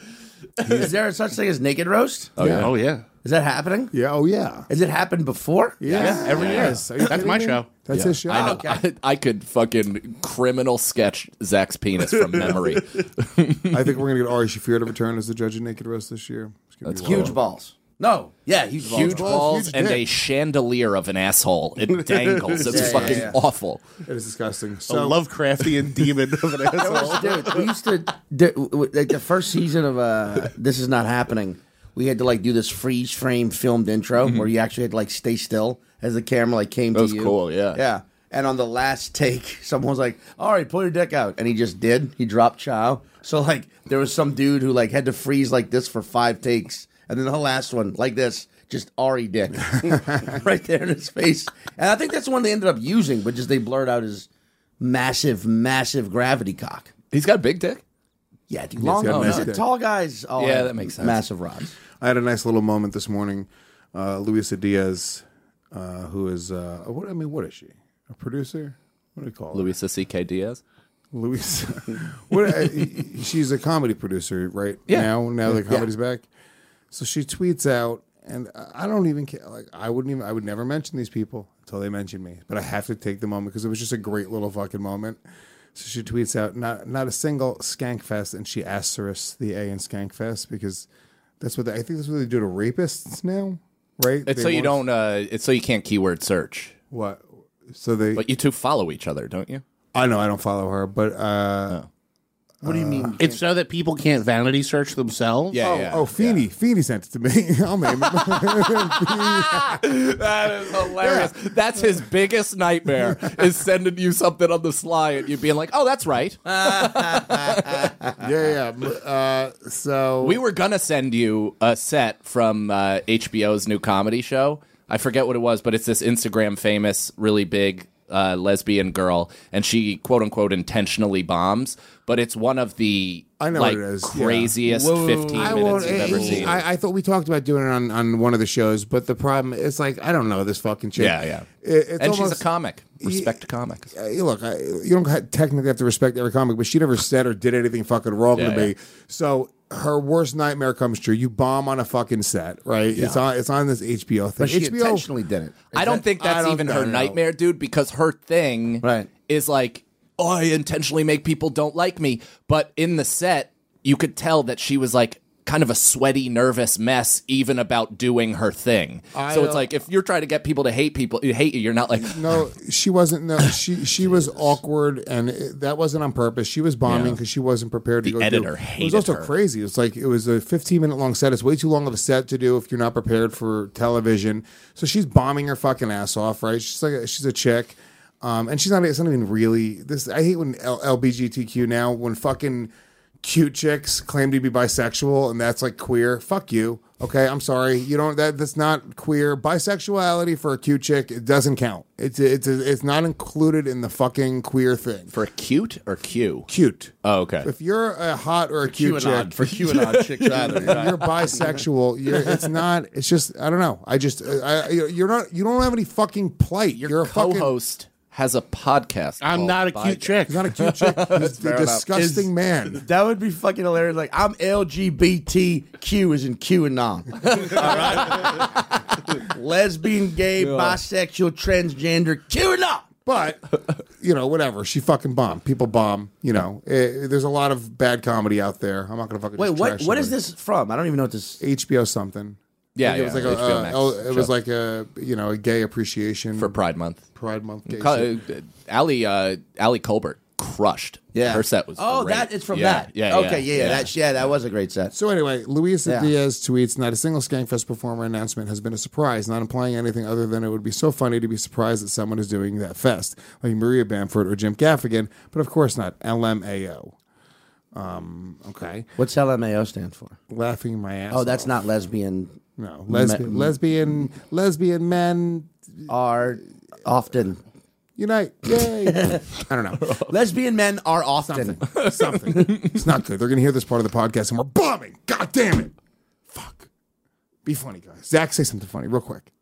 Is there such thing as naked roast?
Oh, yeah.
Oh, yeah.
Is that happening?
Yeah. Oh yeah.
Has it happened before?
Yeah.
every year.
Yes. Are you
That's
kidding
my
me?
show.
That's his show.
I know.
okay.
I could fucking criminal sketch Zach's penis from memory.
I think we're gonna get Ari Shafir to return as the judge of naked roast this year. It's gonna be
Huge
wild.
balls. No. Yeah, huge balls.
Huge balls
huge
and
dick.
a chandelier of an asshole. It dangles. It's
Yeah,
fucking
yeah.
awful.
It is disgusting.
A
So
Lovecraftian demon of an asshole.
Dude, we used to like the first season of This Is Not Happening. We had to like do this freeze frame filmed intro where you actually had to like stay still as the camera like came to
was
you.
cool, yeah.
Yeah. And on the last take, someone was like, "All right, pull your dick out," and he just did. He dropped chow. So like there was some dude who like had to freeze like this for 5 takes, and then the last one like this. Just Ari dick right there in his face. And I think that's the one they ended up using, but just they blurred out his massive, massive gravity cock.
He's got a big dick.
Yeah, dude, long
got a
is
nice
it?
dick.
Tall guys. All
Yeah,
have
that makes sense.
Massive rods.
I had a nice little moment this morning. Luisa Diaz, who is what is she? A producer? What do we call her?
Luisa C.K. Diaz.
Luis. She's a comedy producer right
Yeah.
now the comedy's back. So she tweets out, and I don't even care. Like I would never mention these people until they mention me. But I have to take the moment because it was just a great little fucking moment. So she tweets out, not a single Skankfest, and she asterisks the A in Skankfest because that's what I think that's what they do to rapists now, right?
It's
They
so you
want-
don't. It's so you can't keyword search.
what. So they.
But you two follow each other, don't you?
I know I don't follow her, but
What do you mean?
It's so that people can't vanity search themselves?
Feeney sent it to me. I'll name it.
That is hilarious. That's his biggest nightmare is sending you something on the sly and you being like, "Oh, that's right."
Yeah. So
We were gonna send you a set from HBO's new comedy show. I forget what it was, but it's this Instagram famous, really big lesbian girl, and she quote unquote intentionally bombs. But it's one of the
I know
like
what it is, yeah.
craziest 15 minutes you've ever seen.
I thought we talked about doing it on one of the shows, but the problem is like I don't know this fucking chick.
Yeah.
It's
And she's
almost,
a comic. Respect comics.
Look, you don't technically have to respect every comic, but she never said or did anything fucking wrong to me. So her worst nightmare comes true. You bomb on a fucking set, right? Yeah. It's on this HBO thing.
But she
HBO
intentionally did it.
I don't think that's even her nightmare, dude, because her thing
Right.
is like, oh, I intentionally make people don't like me. But in the set, you could tell that she was like kind of a sweaty, nervous mess, even about doing her thing. So it's like, if you're trying to get people to hate you, you're not like,
No, she wasn't. No, she was awkward, and that wasn't on purpose. She was bombing because she wasn't prepared to
The
go.
editor
It was
hated
also
her.
crazy. It's like it was a 15-minute long set. It's way too long of a set to do if you're not prepared for television. So she's bombing her fucking ass off, right? She's a chick. And she's not. It's not even really this. I hate when LBGTQ now when fucking cute chicks claim to be bisexual and that's like queer. Fuck you. Okay, I'm sorry. You don't. That's not queer. Bisexuality for a cute chick, it doesn't count. It's not included in the fucking queer thing.
For cute or Q?
Cute.
Oh, okay.
If you're a hot or a cute chick,
for QAnon chicks either.
if you're bisexual. It's not. It's just. I don't know. You're not. You don't have any fucking plight. You're a fucking
Co-host has a podcast.
I'm
called
not a cute chick.
He's not a cute chick. He's a
Fair enough.
disgusting man.
That would be fucking hilarious. Like, I'm LGBTQ as in QAnon. All right? Lesbian, gay, bisexual, transgender, QAnon.
But, whatever. She fucking bombed. People bomb. There's a lot of bad comedy out there. I'm not going to fucking
Wait,
just
what?
trash
What is
somebody.
this from? I don't even know what this.
HBO something.
Yeah,
It was like
HBO Max
it was
show.
like a gay appreciation
For Pride Month.
Pride Month. Gay shit.
Ali Colbert crushed.
Yeah,
Her set was
Oh,
great.
that is from
Yeah,
that.
Yeah.
Okay. Yeah. That was a great set.
So anyway, Luisa
Yeah.
Diaz tweets, "Not a single Skankfest performer announcement has been a surprise, not implying anything other than it would be so funny to be surprised that someone is doing that fest, like Maria Bamford or Jim Gaffigan, but of course not LMAO." Okay.
What's LMAO stand for?
Laughing my ass
Oh, that's
off.
not lesbian.
No. Lesbian men
Are often
unite. Yay. I don't know.
lesbian men are often.
Something. It's not good. They're going to hear this part of the podcast and we're bombing. God damn it. Fuck. Be funny, guys. Zach, say something funny real quick.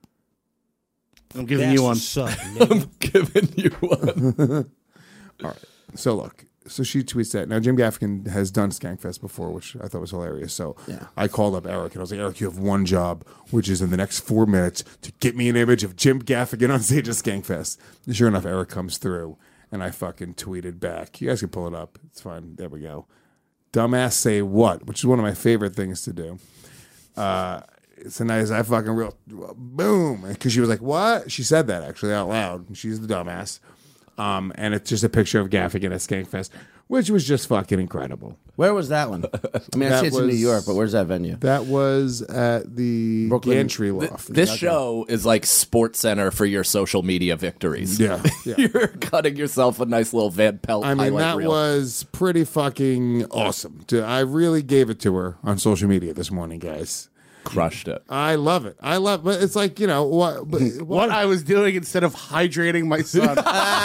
I'm giving you one.
I'm giving you one.
All right. So look. So she tweets that. Now, Jim Gaffigan has done Skankfest before, which I thought was hilarious. So I called up Eric and I was like, Eric, you have one job, which is in the next 4 minutes to get me an image of Jim Gaffigan on stage at Skankfest. And sure enough, Eric comes through and I fucking tweeted back. You guys can pull it up. It's fine. There we go. Dumbass say what? Which is one of my favorite things to do. It's a nice, I fucking real boom. Because she was like, what? She said that actually out loud. She's the dumbass. And it's just a picture of Gaffigan at Skankfest, which was just fucking incredible.
Where was that one? I mean, I
That
see it's in New
was-
York, but where's that venue?
That was at the
Brooklyn.
Gantry Loft.
This show is like Sports Center for your social media victories.
Yeah. Yeah.
You're cutting yourself a nice little Van Pelt
I mean,
highlight
that
reel.
was pretty fucking awesome. I really gave it to her on social media this morning, guys.
Crushed it.
I love it. But it's like, what? But,
What I was doing instead of hydrating my son.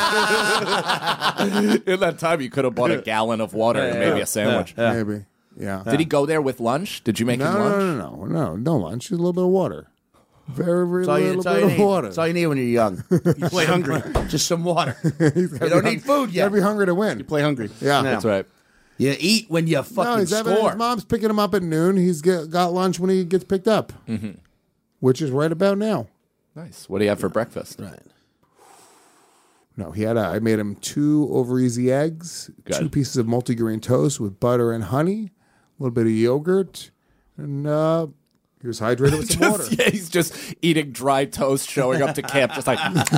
In that time, you could have bought a gallon of water and maybe a sandwich.
Maybe. Yeah.
Did he go there with lunch? Did you make him lunch?
No lunch. Just a little bit of water. Very, very
That's all
little
you
bit of
need.
water.
That's all you need when you're young.
You play hungry.
Just some water. You don't need food yet.
Gotta be hungry to win.
Play hungry.
Yeah.
That's right.
You eat when you fucking
His
score.
mom's picking him up at noon. He's got lunch when he gets picked up, which is right about now.
Nice. What do you have for breakfast?
Right.
No, I made him 2 over easy eggs,
Good.
2 pieces of multigrain toast with butter and honey, a little bit of yogurt, and he was hydrated with some water.
Yeah, he's just eating dry toast, showing up to camp, just like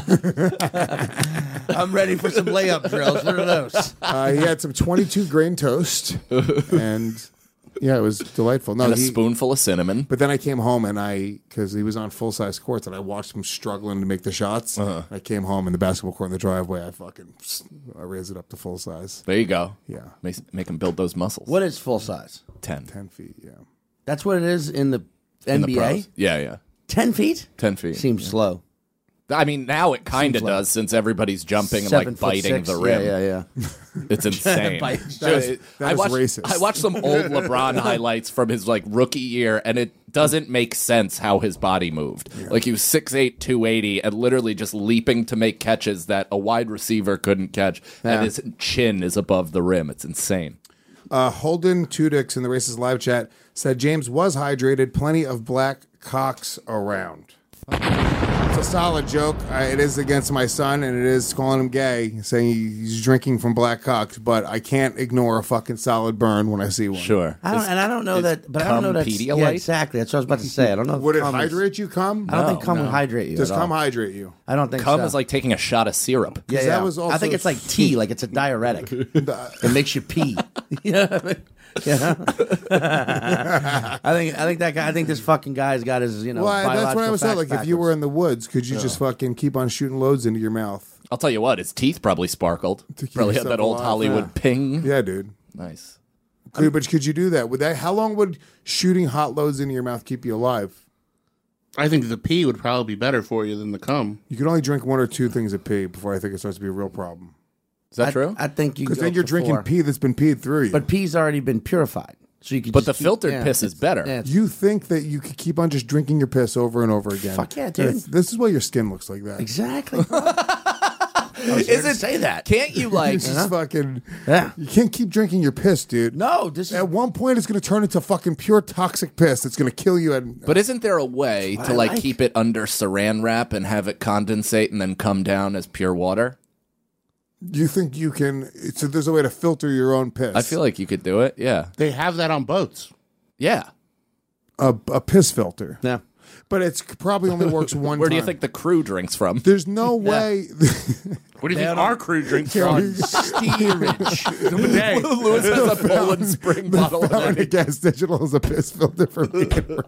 I'm ready for some layup drills. What are those?
He had some 22 grain toast, and yeah, it was delightful. No,
and a spoonful of cinnamon.
But then I came home and because he was on full size courts, and I watched him struggling to make the shots. I came home in the basketball court in the driveway. I raised it up to full size.
There you go.
Yeah.
Make him build those muscles.
What is full size?
10.
10 feet. Yeah.
That's what it is in the
In the
NBA?
pros. Yeah.
10 feet?
10 feet.
Seems slow.
I mean, now it kind of
Seems like
does since everybody's jumping and
7
like
foot
biting
6.
the rim.
Yeah.
It's insane.
Bite.
That
I
is
watched,
racist.
I watched some old LeBron highlights from his like rookie year, and it doesn't make sense how his body moved. Like he was 6'8", 280, and literally just leaping to make catches that a wide receiver couldn't catch, and his chin is above the rim. It's insane.
Holden Tudix in the Races live chat said James was hydrated. Plenty of black cocks around. It's a solid joke. It is against my son, and it is calling him gay, saying he's drinking from black cocks. But I can't ignore a fucking solid burn when I see one.
Sure.
I don't know that, but I don't know that.
Pedialyte?
Yeah, exactly. That's what I was about to say. I don't know. If
Would it
cum is-
hydrate you? Cum?
I don't think cum would hydrate you.
Does
at all.
cum hydrate you?
I don't think
Cum
so.
is like taking a shot of syrup.
Yeah,
that
yeah.
was
I
also-
think it's like tea, like it's a diuretic. It makes you pee. Yeah. I think that guy. I think this fucking guy's got his
Well, that's what I was saying.
facts
Like, if you were
backwards.
in the woods, could you just fucking keep on shooting loads into your mouth?
I'll tell you what, his teeth probably sparkled.
keep
Probably had
yourself
that old
alive,
Hollywood ping.
Yeah, dude.
Nice.
But could you do that? Would that? How long would shooting hot loads into your mouth keep you alive?
I think the pee would probably be better for you than the cum.
You can only drink 1 or 2 things of pee before I think it starts to be a real problem.
Is that true?
I think you
Because
go
then you're
for
drinking
4.
pee that's been peed through you.
But pee's already been purified, so you could.
But
just
the filtered piss is better.
Yeah,
you think that you could keep on just drinking your piss over and over again?
Fuck yeah, dude.
This is why your skin looks like that.
exactly.
Is it
say that?
Can't you like?
It's just fucking.
Yeah.
You can't keep drinking your piss, dude.
No, this is
At one point, it's going to turn into fucking pure toxic piss. It's going to kill you.
But isn't there a way to like keep it under saran wrap and have it condensate and then come down as pure water?
You think you can? So there's a way to filter your own piss.
I feel like you could do it. Yeah.
They have that on boats.
Yeah.
a piss filter.
yeah.
But it's probably only works one.
Where do you
time.
think the crew drinks from?
There's no way.
What do you think our crew drinks from?
Steerage.
Lewis has a Poland Spring bottle
Fountain
of
of Gas Digital is a piss filter for me and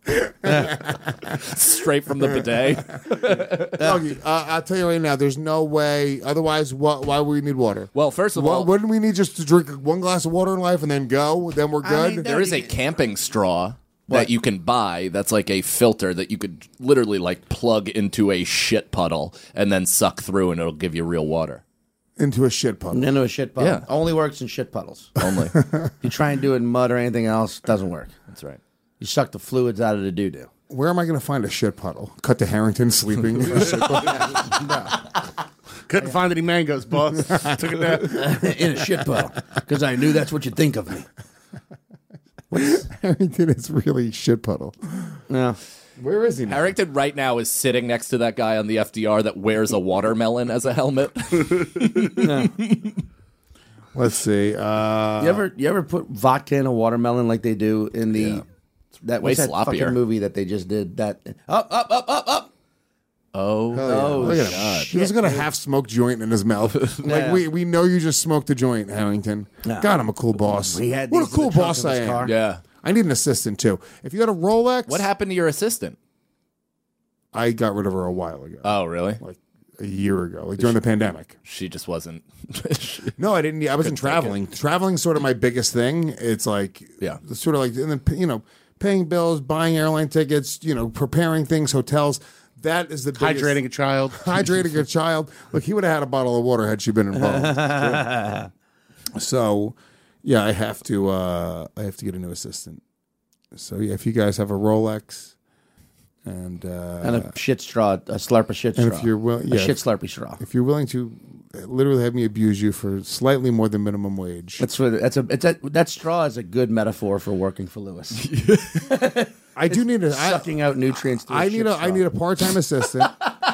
Ralph.
straight from the bidet.
Doggy, I'll tell you right now, there's no way. Otherwise, why would we need water?
Well, first of all,
Wouldn't we need just to drink 1 glass of water in life and then go? Then we're good.
mean,
there is a camping straw that you can buy that's like a filter that you could literally like plug into a shit puddle and then suck through and it'll give you real water.
Into a shit puddle.
Into a shit puddle.
Yeah.
Only works in shit puddles.
Only.
You try and do it in mud or anything else, doesn't work.
That's right.
You suck the fluids out of the doo-doo.
Where am I going to find a shit puddle? Cut to Harrington sleeping. in a shit puddle?
Couldn't find any mangoes, boss. Took it down.
In a shit puddle. Because I knew that's what you'd think of me.
Harrington is really shit puddle.
No.
Where is he now?
Harrington right now is sitting next to that guy on the FDR that wears a watermelon as a helmet.
Let's see.
You ever put vodka in a watermelon like they do in the that
way
what's that
sloppier.
fucking movie that they just did that up.
Oh,
Look at him. He was got a half-smoked joint in his mouth.
Yeah.
Like we know you just smoked a joint, Harrington.
Yeah.
God, I'm a cool boss.
He had
What a
these in
cool
the trunk
boss
of
I
his
am.
car.
yeah.
I need an assistant too. If you got a Rolex,
What happened to your assistant?
I got rid of her a while ago,
Oh, really?
like a year ago, like during the pandemic.
She just wasn't.
No, I didn't. I wasn't traveling. Traveling's sort of my biggest thing. It's like,
Yeah.
it's sort of like, and then paying bills, buying airline tickets, preparing things, hotels. That is the biggest.
Hydrating a child.
Hydrating a child. Look, he would have had a bottle of water had she been involved. So, yeah, I have to get a new assistant. So yeah, if you guys have a Rolex and
a shit straw, a slurp shit straw.
and if you're willing,
a shit slurpy straw.
if you're willing to literally have me abuse you for slightly more than minimum wage,
That straw is a good metaphor for working for Lewis.
I do need a.
Sucking out nutrients. Through
I
a
need
shit
a
straw.
I need a part-time assistant.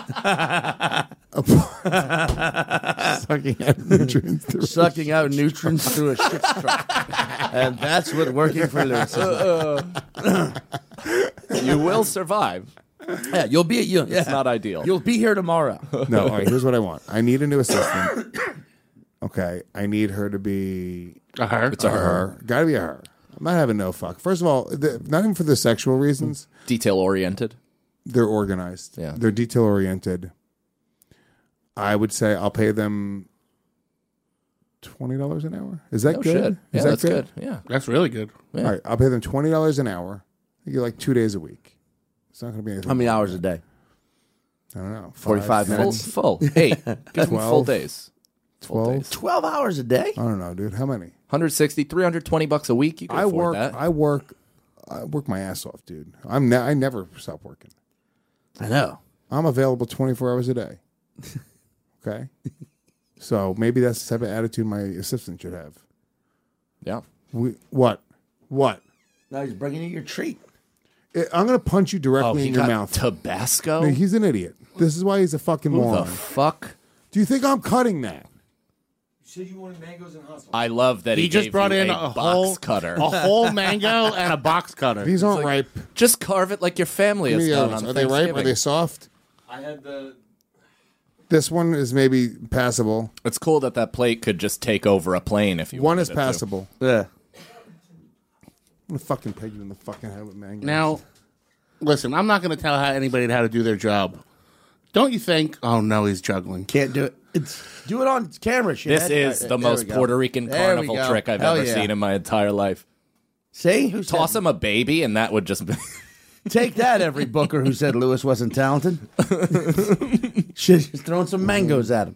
Sucking out nutrients. through-
sucking out nutrients through a shit straw, and that's what working for Lewis is like.
You will survive.
Yeah, you'll be yeah.
It's not ideal.
You'll be here tomorrow.
No, all right, here's what I want. I need a new assistant. Okay, I need her to be
Her.
It's a her.
Gotta be a her. I'm not having no fuck. First of all, not even for the sexual reasons.
Detail oriented.
They're organized.
Yeah.
They're detail oriented. I would say I'll pay them $20 an hour. Is that
Oh,
good?
shit. Yeah,
Is that
that's good. Yeah.
That's really good.
All right, I'll pay them $20 an hour. I get like 2 days a week. It's not going to be anything.
How many hours a day?
I don't know.
45
5,
minutes.
Full. 8. Give them full
12.
days.
12.
12 hours a day?
I don't know, dude. How many?
160, $320 a week. You can afford that.
I work my ass off, dude. I never stop working.
I know.
I'm available 24 hours a day. Okay? So maybe that's the type of attitude my assistant should have.
Yeah.
What?
Now he's bringing you your treat.
I'm going to punch you directly in your mouth.
Tabasco?
No, he's an idiot. This is why he's a fucking
Who
moron.
the fuck?
Do you think I'm cutting that?
You said you wanted mangoes and hustle.
I love that he,
He just
gave
brought
you
in
a
a
box
whole
cutter.
a whole mango and a box cutter.
These aren't ripe.
Just carve it like your family has done on
Are they ripe? Are
Thanksgiving.
they soft?
I had the.
This one is maybe passable.
It's cool that plate could just take over a plane if you
One
wanted
is
it to.
passable.
Yeah.
I'm going to fucking peg you in the fucking head with mango.
Now, listen, I'm not going to tell anybody how to do their job. Don't you think? Oh no, he's juggling.
Can't do it. Do it on camera, shit.
This is the most Puerto Rican carnival trick I've ever seen in my entire life.
See? Who
Toss him a baby, and that would just be...
Take that, every booker who said Lewis wasn't talented. Shit, just throwing some mangoes at him.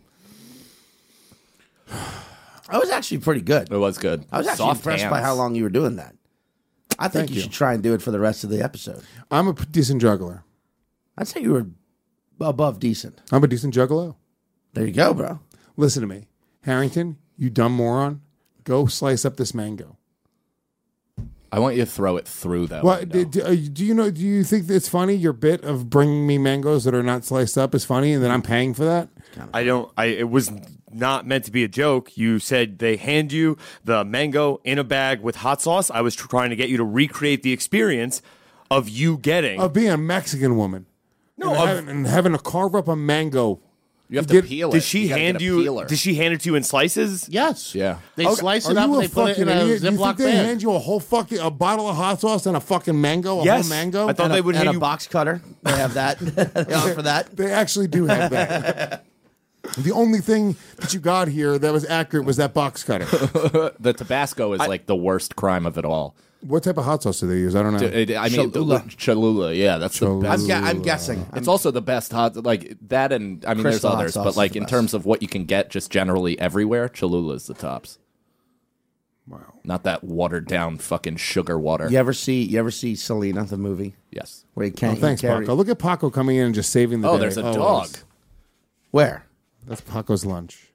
I was actually pretty good.
It was good.
I was actually
Soft
impressed
hands.
by how long you were doing that. I think you should try and do it for the rest of the episode.
I'm a decent juggler.
I'd say you were above decent.
I'm a decent juggalo.
There you go, bro.
Listen to me. Harrington, you dumb moron. Go slice up this mango.
I want you to throw it through that
Well,
window.
do you think it's funny? Your bit of bringing me mangoes that are not sliced up is funny, and then I'm paying for that?
It was not meant to be a joke. You said they hand you the mango in a bag with hot sauce. I was trying to get you to recreate the experience of you getting.
Of being a Mexican woman.
No,
and having to carve up a mango.
You have to peel it.
Did she
You gotta
hand
get a
you?
peeler.
Did she hand it to you in slices?
Yes.
Yeah.
They slice it
Are
up
you
and they put it in a
idiot? Do you
Ziploc
think they
bag.
hand you a whole a bottle of hot sauce and a fucking mango? A
Yes.
whole mango?
I thought they would
and
hand
a
you
box cutter. They have that. They offer that.
They actually do have that. The only thing that you got here that was accurate was that box cutter.
The Tabasco is like the worst crime of it all.
What type of hot sauce do they use? I don't know.
I mean, Cholula. Yeah, that's the best.
I'm guessing.
It's also the best hot, like that, and I mean, there's
Crystal hot
others,
sauce
but
is
like
the
in
best.
terms of what you can get just generally everywhere, Cholula is the tops.
Wow.
Not that watered down fucking sugar water.
You ever see Selena, the movie?
Yes.
Where he can't.
Thanks, Paco. Look at Paco coming in and just saving the day.
Oh, there's a dog.
Where?
That's Paco's lunch.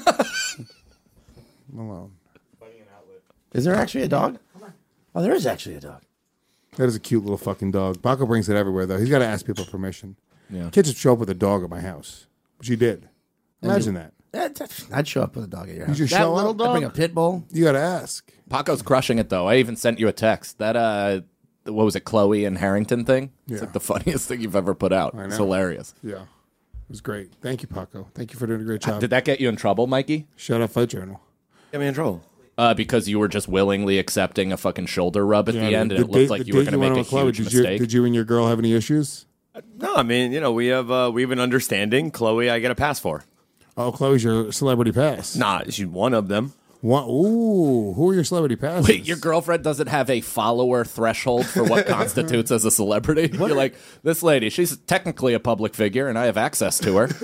Alone.
Is there actually a dog? Oh, there is actually a dog.
That is a cute little fucking dog. Paco brings it everywhere, though. He's got to ask people permission.
Yeah.
Can't just show up with a dog at my house. But you did. Imagine that.
I'd show up with a dog at your
You
house.
just
That
show
little
up.
dog?
I'd bring a pit bull.
You got to ask.
Paco's crushing it though. I even sent you a text. That what was it, Chloe and Harrington thing? It's
Yeah.
like the funniest thing you've ever put out. It's
know.
hilarious.
Yeah. It was great. Thank you, Paco. Thank you for doing a great job.
Did that get you in trouble, Mikey?
Shout out Fight Journal.
Get me in trouble.
Because you were just willingly accepting a fucking shoulder rub at the end, and it looked like you were going to make a huge mistake.
Did you and your girl have any issues?
No, I mean, we have an understanding. Chloe, I get a pass for.
Oh, Chloe's your celebrity pass.
Nah, she's one of them.
What? Ooh, who are your celebrity passes?
Wait, your girlfriend doesn't have a follower threshold for what constitutes as a celebrity? You're like, this lady, she's technically a public figure, and I have access to her.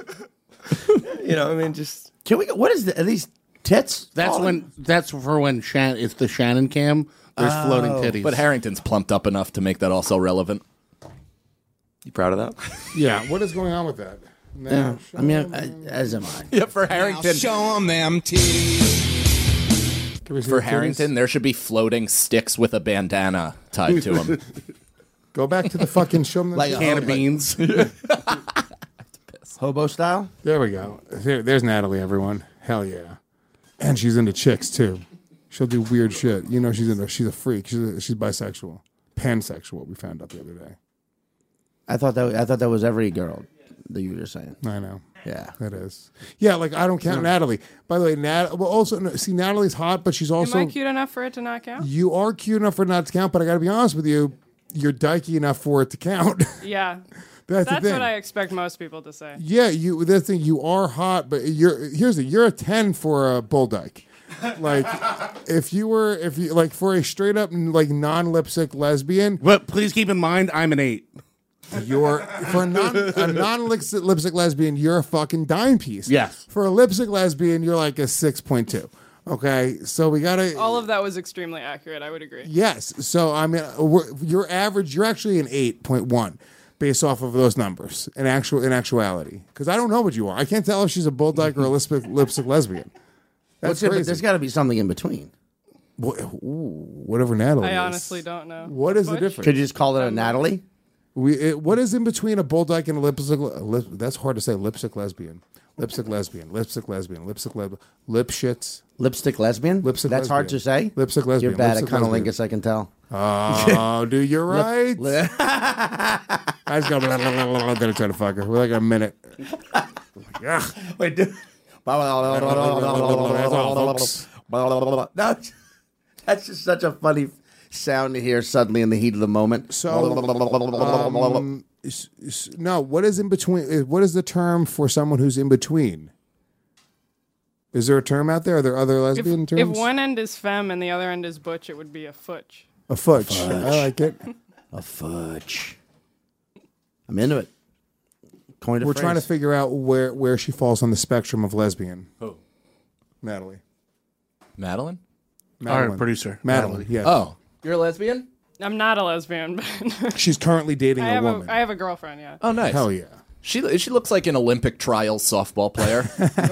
Just
Can we? What is the, are these tits?
That's
falling?
that's for when it's the Shannon cam. There's floating titties.
But Harrington's plumped up enough to make that also relevant.
you proud of that?
Yeah, what is going on with that?
Yeah. I mean, as am I.
Yeah, for Harrington.
Show 'em them titties.
Can we see
For
the titties?
Harrington, there should be floating sticks with a bandana tied to them.
Go back to the fucking show them the
Like
titties.
a
can of beans.
Hobo style.
There we go. There's Natalie, everyone. Hell yeah. And she's into chicks, too. She'll do weird shit. She's a freak. She's bisexual. Pansexual, we found out the other day.
I thought that was every girl that you were saying.
I know.
Yeah.
That is. Yeah, like I don't count Natalie. By the way, Natalie's hot, but she's also.
Am I cute enough for it to not count?
You are cute enough for it not to count, but I got to be honest with you, you're dykey enough for it to count.
Yeah.
That's the
That's
thing.
what I expect most people to say.
Yeah, the thing, you are hot, but you're a 10 for a bull dyke. Like if you like for a straight up like non-lipstick lesbian,
But please keep in mind, I'm an 8.
you're for a non-lipstick lesbian, you're a fucking dime piece.
Yes.
For a lipstick lesbian, you're like a 6.2. Okay, so we gotta.
All of that was extremely accurate. I would agree.
Yes, so I mean, your average, you're actually an 8.1 based off of those numbers in actuality. Because I don't know what you are. I can't tell if she's a bull dyke or a lipstick lesbian. That's
But
crazy.
there's got to be something in between.
Whatever Natalie
I
is.
honestly don't know.
What is the
Butch?
difference?
Could you just call it a Natalie?
What is in between a bull dyke and a lipstick? That's hard to say. Lipstick lesbian. Lip shits.
Lipstick lesbian?
Lipstick
That's hard to
lesbian.
say?
Lipstick lesbian.
You're bad
Lipstick
at
lesbian.
cunnilingus, I can tell.
Oh, dude, you're right. I just go, then I try to fuck her. We're like a minute.
Wait, dude. No, that's just such a funny sound to hear suddenly in the heat of the moment.
So, no, what is in between? What is the term for someone who's in between? Is there a term out there? Are there other lesbian terms?
If one end is femme and the other end is butch, it would be a futch.
A futch. I like it.
A fudge. I'm into it. Coined a
We're
phrase.
trying to figure out where she falls on the spectrum of lesbian.
Who?
Natalie.
Madeline?
Our producer.
Madeline, yes.
Oh, you're a lesbian?
I'm not a lesbian, but
She's currently dating
I
a
have
woman.
I have a girlfriend. Yeah.
Oh, nice.
Hell yeah.
She looks like an Olympic trials softball player.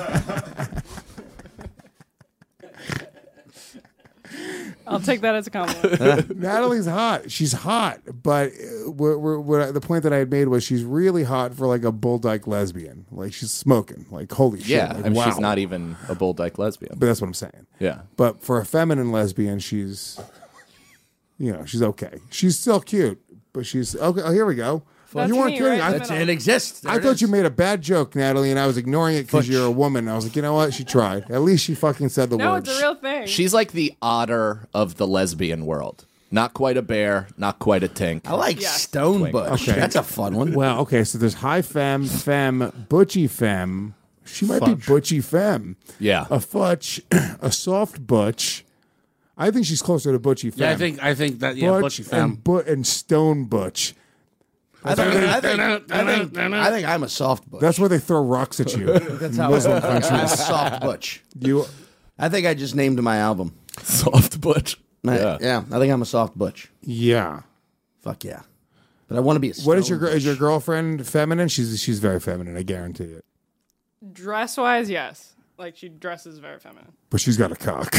I'll take that as a compliment.
Natalie's hot. She's hot, but the point that I had made was she's really hot for like a bull dyke lesbian. Like she's smoking. Like holy shit.
Yeah,
Like,
I mean,
wow.
she's not even a bull dyke lesbian.
But that's what I'm saying.
Yeah.
But for a feminine lesbian, she's, she's okay. She's still cute, but she's okay. Oh, here we go.
That's
you weren't
me,
kidding.
right?
It exists. There
I
it
thought
is.
you made a bad joke, Natalie, and I was ignoring it because you're a woman. I was like, you know what? She tried. At least she fucking said the
No,
word.
it's a real thing.
She's like the otter of the lesbian world. Not quite a bear, not quite a tink.
I like
Yes.
Stone Bush.
Okay.
That's a fun one.
Well, okay, so there's high femme, butchy femme. She might be butchy femme.
Yeah.
A futch, a soft butch. I think she's closer to butchy femme.
Yeah, I think that
Butch
Butchie fam.
and stone butch.
I think I'm a soft bush.
That's where they throw rocks at you.
That's how
Muslim
I'm a
countries.
soft butch.
You,
I think I just named my album.
Soft butch.
Yeah, I think I'm a soft butch.
yeah.
Fuck yeah. But I want to be a
What is
stone
is your
butch.
girlfriend feminine? She's very feminine. I guarantee it.
Dress wise, yes. Like she dresses very feminine.
But she's got a cock.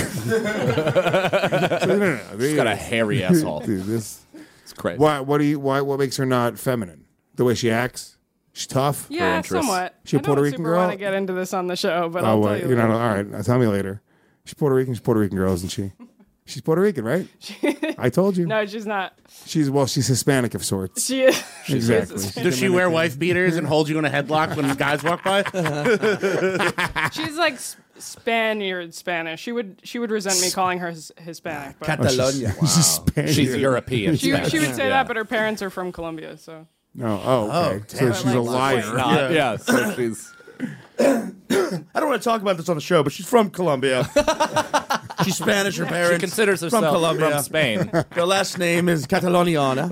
No.
She's got a hairy asshole.
Dude, this.
It's crazy.
What makes her not feminine? The way she acts? She's tough?
Yeah,
interests.
somewhat.
She a
I
Puerto
don't
Rican
super
girl?
want to get into this on the show, but
Oh,
I'll
wait.
tell you.
You're not
later.
all right. Tell me later. She's Puerto Rican. She's a Puerto Rican girl, isn't she? She's Puerto Rican, right? I told you.
No, she's not.
She's Hispanic of sorts.
She is.
Exactly.
Does she wear wife beaters and hold you in a headlock when guys walk by?
She's like Spaniard Spanish. She would resent me calling her Hispanic. But
Catalonia.
She's Spaniard.
She's European.
she would say
Yeah.
that, but her parents are from Colombia, so.
Okay. So
damn.
she's a liar.
Yeah, so she's...
I don't want to talk about this on the show, but she's from Colombia. She's Spanish, her parents.
She considers
from
herself
Colombia.
from Spain.
Her last name is Cataloniana.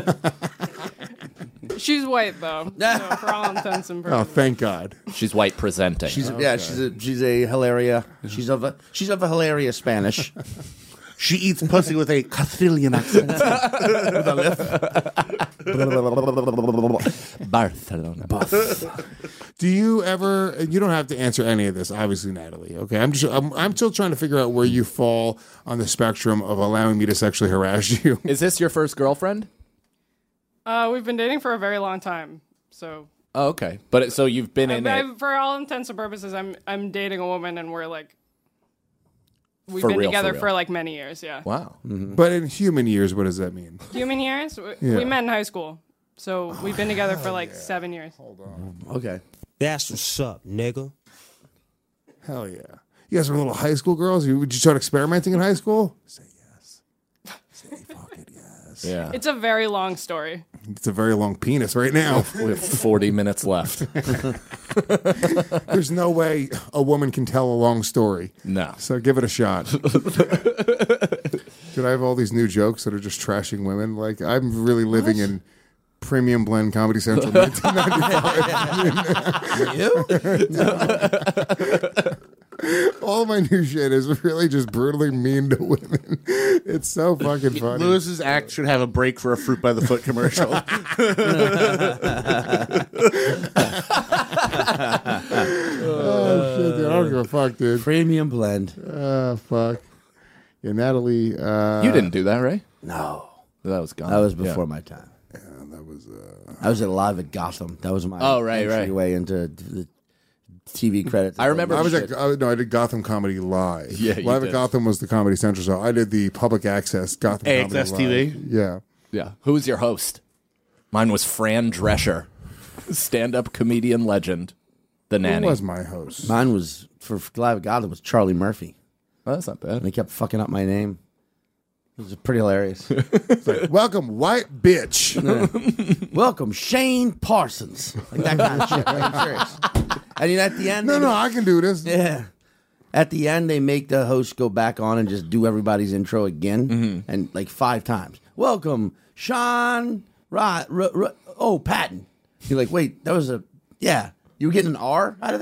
She's white though, so for all intents and
Oh,
purposes.
thank God.
She's white presenting.
She's a hilaria. She's of a hilarious Spanish.
She eats pussy with a Castilian accent.
with a lift.
Barcelona.
Do you ever? You don't have to answer any of this, obviously, Natalie. Okay, I'm still trying to figure out where you fall on the spectrum of allowing me to sexually harass you.
Is this your first girlfriend?
We've been dating for a very long time, so.
Oh, okay. But so you've been in it.
For all intents and purposes, I'm dating a woman, and we've
For
been
real,
together
for real.
for like many years. Yeah.
Wow.
But in human years, what does that mean?
Human years?
Yeah.
We met in high school, so we've been together for like 7 years.
Okay.
That's what's up, nigga.
Hell yeah! You guys were little high school girls. Would you start experimenting in high school? Say yes. Say fuck it yes.
Yeah.
It's a very long story.
It's a very long penis right now.
We have 40 minutes left.
There's no way a woman can tell a long story.
No.
So give it a shot. Dude, I have all these new jokes that are just trashing women. Like, I'm really living in Premium Blend Comedy Central 1995. All my new shit is really just brutally mean to women. It's so fucking funny.
Lewis's act should have a break for a Fruit by the Foot commercial.
Oh, shit, dude. I don't give a fuck, dude.
Premium blend.
Fuck. Yeah, Natalie.
You didn't do that, right?
No.
That was gone.
That was before my time.
That was.
I was at Live at Gotham. That was my
right.
entryway into the TV credits.
I remember-
I was at. I did Gotham Comedy Live.
Yeah, you
Live
did.
at Gotham was the Comedy Central show. I did the public access Gotham Comedy
AXS
Live.
TV?
Yeah.
Yeah. Who was your host? Mine was Fran Drescher, stand-up comedian legend, the nanny.
Who was my host?
Mine was for Live at Gotham was Charlie Murphy.
Oh, that's not bad.
And he kept fucking up my name. It was pretty hilarious.
Welcome, white bitch.
Welcome, Shane Parsons. Like that kind of shit. I'm serious. And you know, at the end,
No, I can do this.
yeah. At the end, they make the host go back on and just do everybody's intro again, and like 5 times. Welcome, Sean. Patton. You're like, wait, that was you were getting an R out of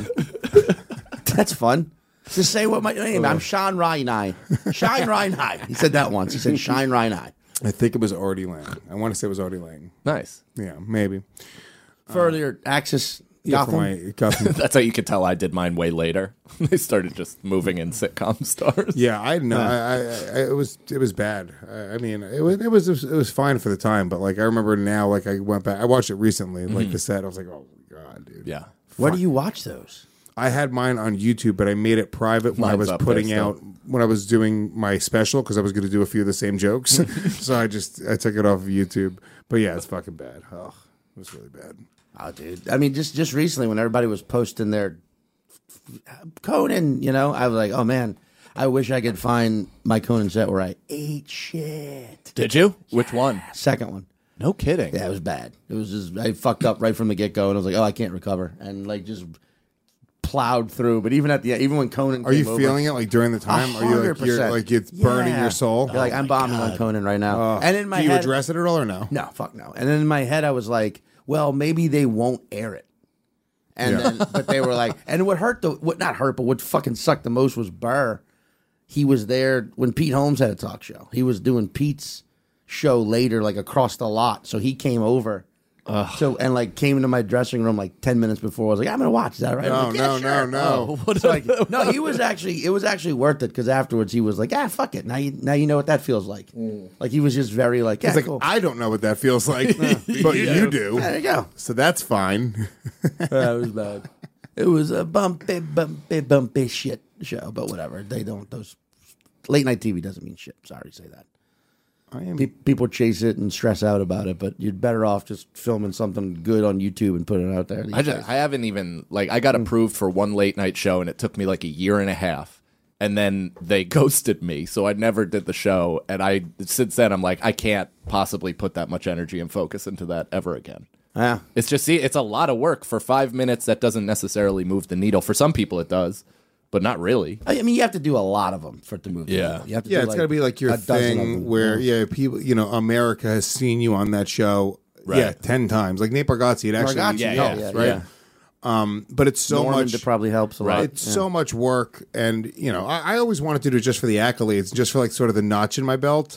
that? That's fun. Just say what my name. I'm Sean Reinai. Shine Reinai. He said that once. He said Shine Reinai.
I think it was Artie Lang. I want to say it was Artie Lang.
Nice.
Yeah, maybe.
Further, Axis Gotham.
That's how you could tell I did mine way later. They started just moving in sitcom stars.
Yeah, I know. It was bad. I mean, it was fine for the time, but like I remember now, like I went back. I watched it recently, like the set. I was like, oh my god, dude.
Yeah.
Where do you watch those?
I had mine on YouTube, but I made it private when I was putting out when I was doing my special because I was going to do a few of the same jokes. So I took it off of YouTube. But yeah, it's fucking bad. Oh, it was really bad.
Oh, dude. I mean, just recently when everybody was posting their Conan, I was like, oh man, I wish I could find my Conan set where I ate shit.
Did you? Which one?
Second one.
No kidding.
Yeah, it was bad. It was just I fucked up right from the get go, and I was like, oh, I can't recover, and like just plowed through. But even when Conan,
are you feeling it like during the time?
100%.
Are you like it's burning your soul?
You're like I'm bombing on Conan right now. And in my
do you
head,
address it at all or no?
No, fuck no. And then in my head, I was like, well, maybe they won't air it. And then, but they were like, and what not hurt, but what fucking sucked the most was Burr. He was there when Pete Holmes had a talk show. He was doing Pete's show later, like across the lot. So he came over. And like came into my dressing room like 10 minutes before. I was like, I'm gonna watch. Is that right?
No.
No, he was actually. It was actually worth it because afterwards he was like, fuck it. Now you know what that feels like. Like he was just very like,
it's like
cool.
I don't know what that feels like, but you do.
There you go.
So that's fine.
That was bad. It was a bumpy shit show, but whatever. They don't. Those late night TV doesn't mean shit. Sorry to say that. People chase it and stress out about it, but you're better off just filming something good on YouTube and putting it out there.
I haven't even I got approved for one late night show, and it took me like a year and a half, and then they ghosted me, so I never did the show. And since then I'm like, I can't possibly put that much energy and focus into that ever again.
Yeah,
it's just it's a lot of work for 5 minutes. That doesn't necessarily move the needle. For some people, it does. But not really.
I mean, you have to do a lot of them for it to move.
Yeah,
you have to.
It's got to be like your thing where people, America has seen you on that show. Right. Yeah, 10 times. Like Nate Bargatze, it actually helps, right?
Yeah.
But it's so
Norman,
much.
It probably helps a lot.
It's so much work, and I always wanted to do it just for the accolades, just for like sort of the notch in my belt.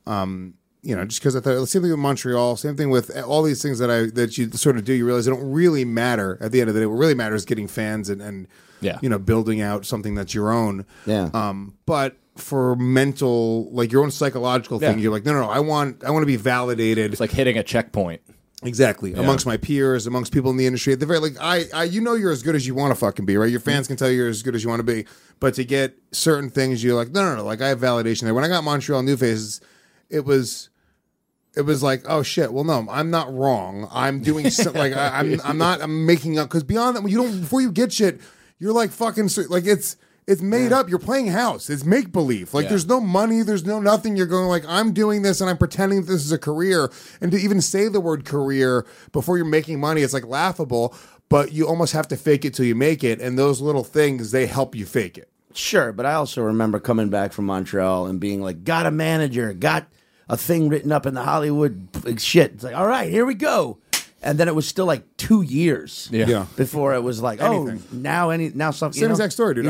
Just because I thought same thing with Montreal, same thing with all these things that you sort of do. You realize they don't really matter at the end of the day. What really matters is getting fans and building out something that's your own.
Yeah.
But for mental, like your own psychological thing, you're like, no, I want to be validated.
It's like hitting a checkpoint.
Exactly. Yeah. Amongst my peers, amongst people in the industry. At the very you're as good as you want to fucking be, right? Your fans can tell you're as good as you want to be. But to get certain things, you're like, no. Like I have validation there. When I got Montreal New Faces, it was like, oh shit. Well, no, I'm not wrong. I'm doing like I'm making up because beyond that, before you get shit, you're like fucking like it's made up. You're playing house. It's make believe. Like there's no money. There's no nothing. You're going like I'm doing this and I'm pretending this is a career. And to even say the word career before you're making money, it's like laughable. But you almost have to fake it till you make it. And those little things, they help you fake it.
Sure, but I also remember coming back from Montreal and being like, got a manager, got a thing written up in the Hollywood shit. It's like, all right, here we go. And then it was still like 2 years before it was like, now something.
Same exact story, dude.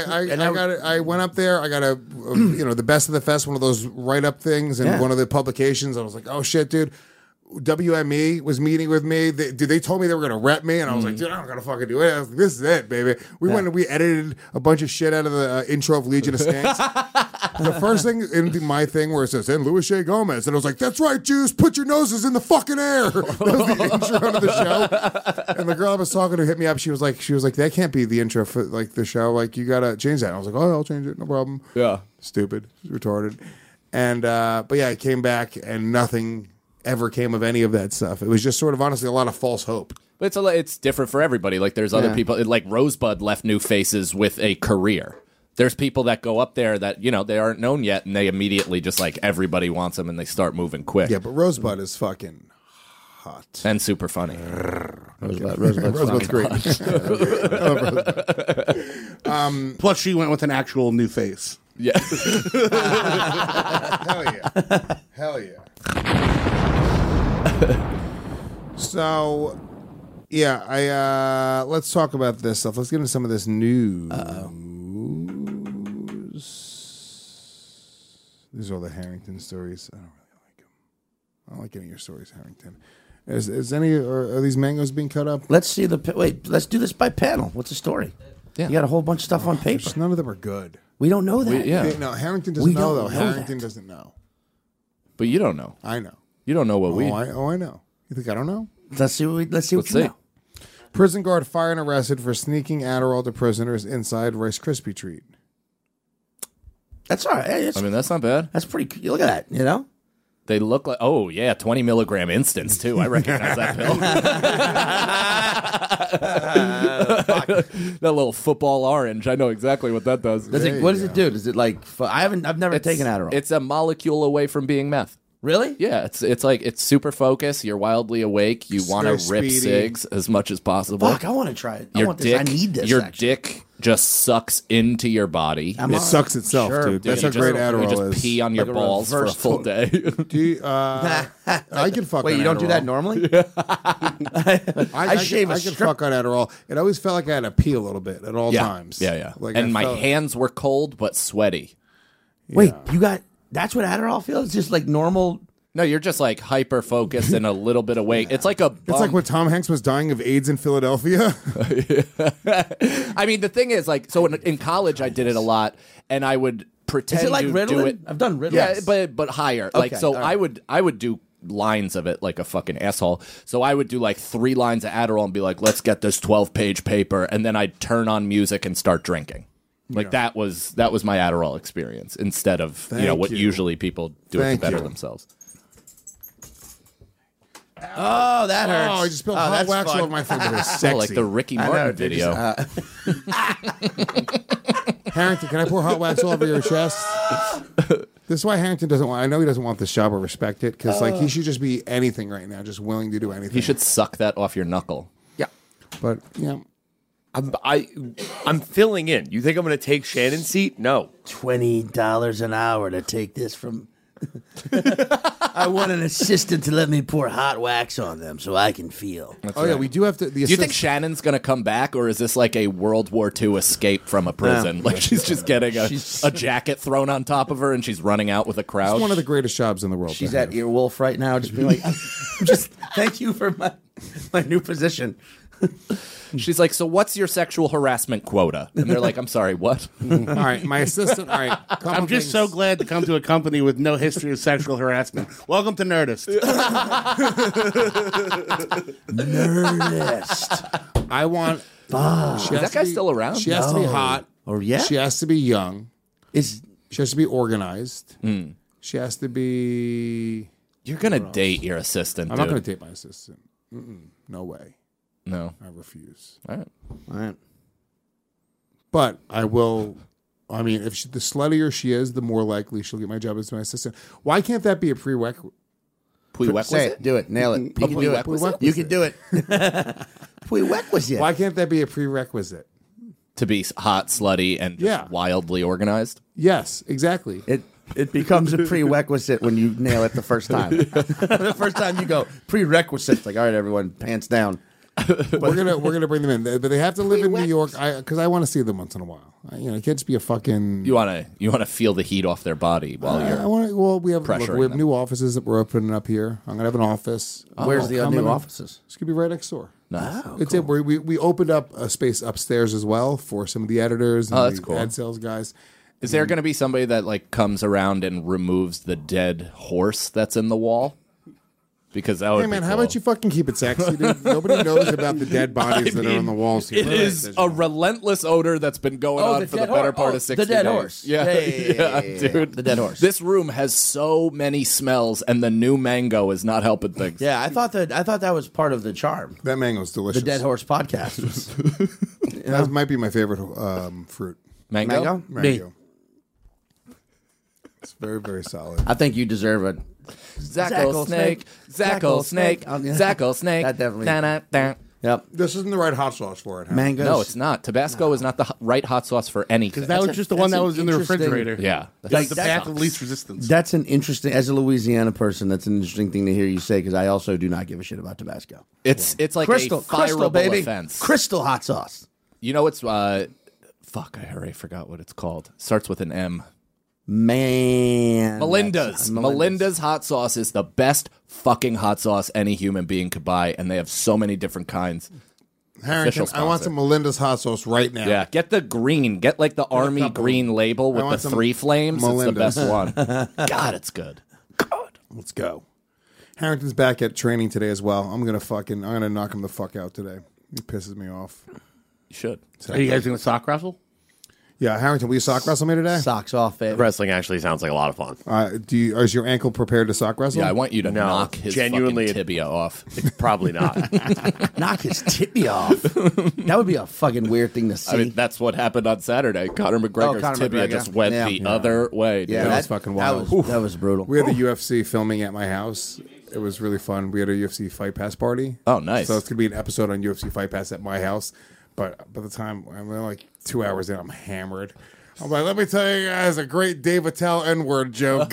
I went up there. I got the best of the fest, one of those write up things, and one of the publications. I was like, oh shit, dude. WME was meeting with me. They told me they were going to rep me, and I was like, dude, I'm going to fucking do it. I was like, this is it, baby. We went and we edited a bunch of shit out of the intro of Legion of Skanks. The first thing in my thing where it says, and Louis J. Gomez, and I was like, that's right, Jews, put your noses in the fucking air. That was the intro to the show. And the girl I was talking to hit me up. She was like, that can't be the intro for like the show. Like, you got to change that. And I was like, oh, I'll change it. No problem.
Yeah.
Stupid. Retarded. And, but yeah, I came back and nothing ever came of any of that stuff. It was just sort of honestly a lot of false hope.
But it's different for everybody. Like there's other people, like Rosebud left New Faces with a career. There's people that go up there that, they aren't known yet, and they immediately just like everybody wants them and they start moving quick.
Yeah, but Rosebud is fucking hot.
And super funny.
Rosebud's great.
Plus, she went with an actual new face.
Yeah.
Hell yeah. Hell yeah. So, yeah, let's talk about this stuff. Let's get into some of this news. These are all the Harrington stories. I don't really like them. I don't like any of your stories, Harrington. Are these mangoes being cut up?
Let's see let's do this by panel. What's the story?
Yeah.
You got a whole bunch of stuff on paper.
None of them are good.
We don't know that.
No, Harrington doesn't know, though. Harrington doesn't know.
But you don't know.
I know.
You don't know what we.
I know. You think I don't know?
Let's see what you know.
Prison guard fired and arrested for sneaking Adderall to prisoners inside Rice Krispie treat.
That's all right.
I mean, that's not bad.
That's pretty. Look at that. You know.
They look like, 20 milligram instance, too. I recognize that pill. That little football orange. I know exactly what that does.
What does it do? Does it like, I've never taken Adderall.
It's a molecule away from being meth.
Really?
Yeah, it's like, it's super focused. You're wildly awake. You want to rip cigs as much as possible.
Fuck, I want to try it. I want this. I need this.
Your dick just sucks into your body.
It sucks itself, dude. That's how great Adderall
you
is.
just pee on your balls for a full day.
I can fuck.
Wait,
on
you don't do
Adderall.
that normally? I shave a
I can fuck on Adderall. It always felt like I had to pee a little bit at all times.
Yeah.
Like
and my hands were cold but sweaty.
Wait, that's what Adderall feels? It's just like normal.
No, you're just like hyper focused and a little bit awake. It's like
It's like when Tom Hanks was dying of AIDS in Philadelphia.
I mean, the thing is, like, so in college I did it a lot, and I would pretend
Is it like
to
Ritalin?
do it.
I've done Ritalin.
Yeah, but higher. Like, so
all right.
I would do lines of it like a fucking asshole. So I would do like 3 lines of Adderall and be like, let's get this 12-page paper, and then I'd turn on music and start drinking. Like that was my Adderall experience instead of what usually people do it to better themselves.
Oh, that hurts.
Oh, I just spilled hot wax all over my finger. Sexy.
Like the Ricky Martin video.
Harrington, can I pour hot wax all over your chest? This is why Harrington doesn't want. I know he doesn't want this job or respect it because he should just be anything right now, just willing to do anything.
He should suck that off your knuckle.
Yeah,
but
I'm filling in. You think I'm going to take Shannon's seat? No.
$20 an hour to take this from. I want an assistant to let me pour hot wax on them so I can feel.
Yeah, we do have to.
Do you think Shannon's going to come back, or is this like a World War II escape from a prison? Like she's just getting a jacket thrown on top of her and she's running out with a crowd?
It's one of the greatest jobs in the world.
She's at Earwolf right now, just being like, thank you for my new position.
She's like, so what's your sexual harassment quota? And they're like, I'm sorry, what?
All right, my assistant. All right,
I'm just so glad to come to a company with no history of sexual harassment. Welcome to Nerdist.
Nerdist.
I want.
Is that guy still around?
She has to be hot.
Or yeah?
She has to be young.
She
has to be organized. She has to be.
You're gonna date your assistant.
I'm not gonna date my assistant. No way.
No,
I refuse.
All
right.
But I will. I mean, if the sluttier she is, the more likely she'll get my job as my assistant. Why can't that be a prerequisite?
Say it. Do it. Nail it. You can do it. You can do it. Prerequisite.
Why can't that be a prerequisite?
To be hot, slutty, and just wildly organized?
Yes, exactly.
It becomes a prerequisite when you nail it the first time. The first time you go, prerequisite. It's like, all right, everyone, pants down.
we're gonna bring them in, but they have to live in New York. Because I want to see them once in a while. You can't just be a fucking.
You want to feel the heat off their body while you're.
We have
pressuring
new offices that we're opening up here. I'm gonna have an office.
Where's the new offices?
It's gonna be right next door.
Nice.
It's cool. We opened up a space upstairs as well for some of the editors and
that's
the
cool.
ad sales guys.
Is there going to be somebody that like comes around and removes the dead horse that's in the wall? Because that would
Hey man,
be
how
cool.
about you fucking keep it sexy, dude? Nobody knows about the dead bodies that are on the walls here.
It is a relentless odor that's been going on for the better part of 60
days. The dead
days.
horse.
Yeah, dude.
The dead horse.
This room has so many smells, and the new mango is not helping things.
Yeah, I thought that was part of the charm.
That mango's delicious.
The Dead Horse podcast.
That might be my favorite fruit.
Mango?
Mango. It's very, very solid.
I think you deserve it.
Zackle snake, Zackle snake, Zackle snake.
That definitely. Yep.
This isn't the right hot sauce for it. Huh?
Mangoes.
No, it's not. Tabasco is not the right hot sauce for anything.
Because that was just the one
that's
that
an
was in the
interesting-
refrigerator.
Yeah.
That's the path of least resistance.
That's an interesting, as a Louisiana person, that's an interesting thing to hear you say, because I also do not give a shit about Tabasco.
It's like
Crystal,
a fireable
baby.
offense.
Crystal hot sauce.
You know, it's fuck. I already forgot what it's called. Starts with an M.
Man.
Melinda's hot sauce is the best fucking hot sauce any human being could buy, and they have so many different kinds.
Harrington, I want some Melinda's hot sauce right now.
Yeah, get the green. Get like the army green label with
want
the
some
3 flames.
Melinda's.
It's the best one. God, it's good. God.
Let's go. Harrington's back at training today as well. I'm gonna knock him the fuck out today. He pisses me off.
You should.
Are you guys doing a sock wrestle?
Yeah, Harrington, will you sock wrestle me today?
Socks off, baby.
Wrestling actually sounds like a lot of fun.
Is your ankle prepared to sock wrestle?
Yeah, I want you to
No,
knock his
genuinely,
fucking tibia off.
It's probably not.
Knock his tibia off. That would be a fucking weird thing to see.
I mean, that's what happened on Saturday. Conor McGregor's
Conor
tibia
McGregor.
just went
Yeah.
the other way. Dude.
yeah,
that was fucking wild.
That was brutal.
We had the UFC filming at my house. It was really fun. We had a UFC Fight Pass party.
Oh, nice.
So it's going to be an episode on UFC Fight Pass at my house. But by the time I'm like 2 hours in, I'm hammered. I'm like, let me tell you guys a great Dave Attell N-word joke.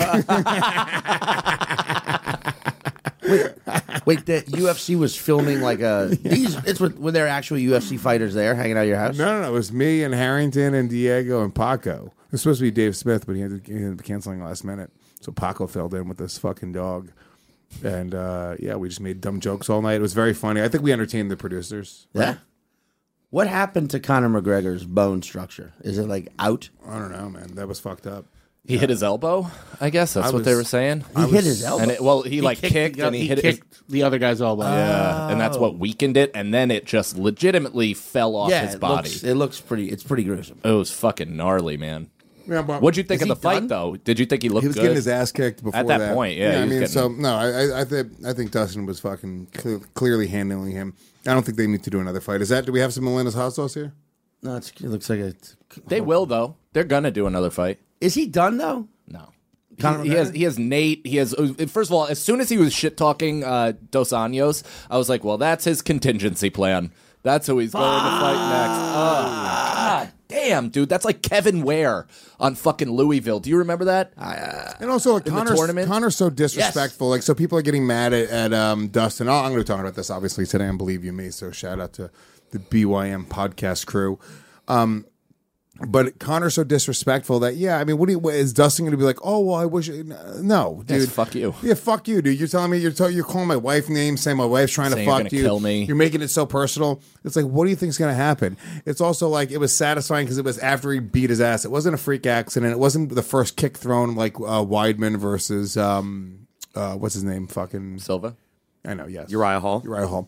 Wait, the UFC was filming like a. Were there actual UFC fighters there hanging out at your house?
No. It was me and Harrington and Diego and Paco. It was supposed to be Dave Smith, but he ended up canceling last minute. So Paco filled in with this fucking dog. And we just made dumb jokes all night. It was very funny. I think we entertained the producers.
Yeah. What happened to Conor McGregor's bone structure? Is it like out?
I don't know, man. That was fucked up.
He hit his elbow, I guess. That's what they were saying.
He hit his elbow.
And he kicked and he hit
the other guy's elbow.
Yeah, and that's what weakened it, and then it just legitimately fell off his body.
It looks pretty. It's pretty gruesome.
It was fucking gnarly, man.
Yeah, but
What'd you think
Is
of the
he
fight,
done?
though? Did you think he looked
he was
good?
getting his ass kicked before
At that point, yeah, he
I
was
mean,
getting-
so no, I think Dustin was fucking clearly handling him. I don't think they need to do another fight. Do we have some Melinda's hot sauce here?
No, it looks like a.
They will, though. They're gonna do another fight.
Is he done though?
No.
Conor
He has Nate. He has. First of all, as soon as he was shit talking Dos Anjos, I was like, well, that's his contingency plan. That's who he's going to fight next. God damn, dude, that's like Kevin Ware on fucking Louisville. Do you remember that?
And also, like,
In the tournament?
Connor's so disrespectful. Like, so people are getting mad at Dustin. I'm going to talk about this obviously today on Believe You Me. So shout out to the BYM podcast crew. But Connor's so disrespectful that, I mean, is Dustin going to be like, oh, well, I wish, no, dude.
Yes, fuck you.
Yeah, fuck you, dude. You're telling me, you're calling my wife names, saying my wife's trying
Saying
to
you're
fuck
gonna
you.
kill me.
You're making it so personal. It's like, what do you think's going to happen? It's also like, it was satisfying because it was after he beat his ass. It wasn't a freak accident. It wasn't the first kick thrown like Weidman versus, what's his name? Fucking
Silva.
I know, yes.
Uriah Hall.
Uriah Hall.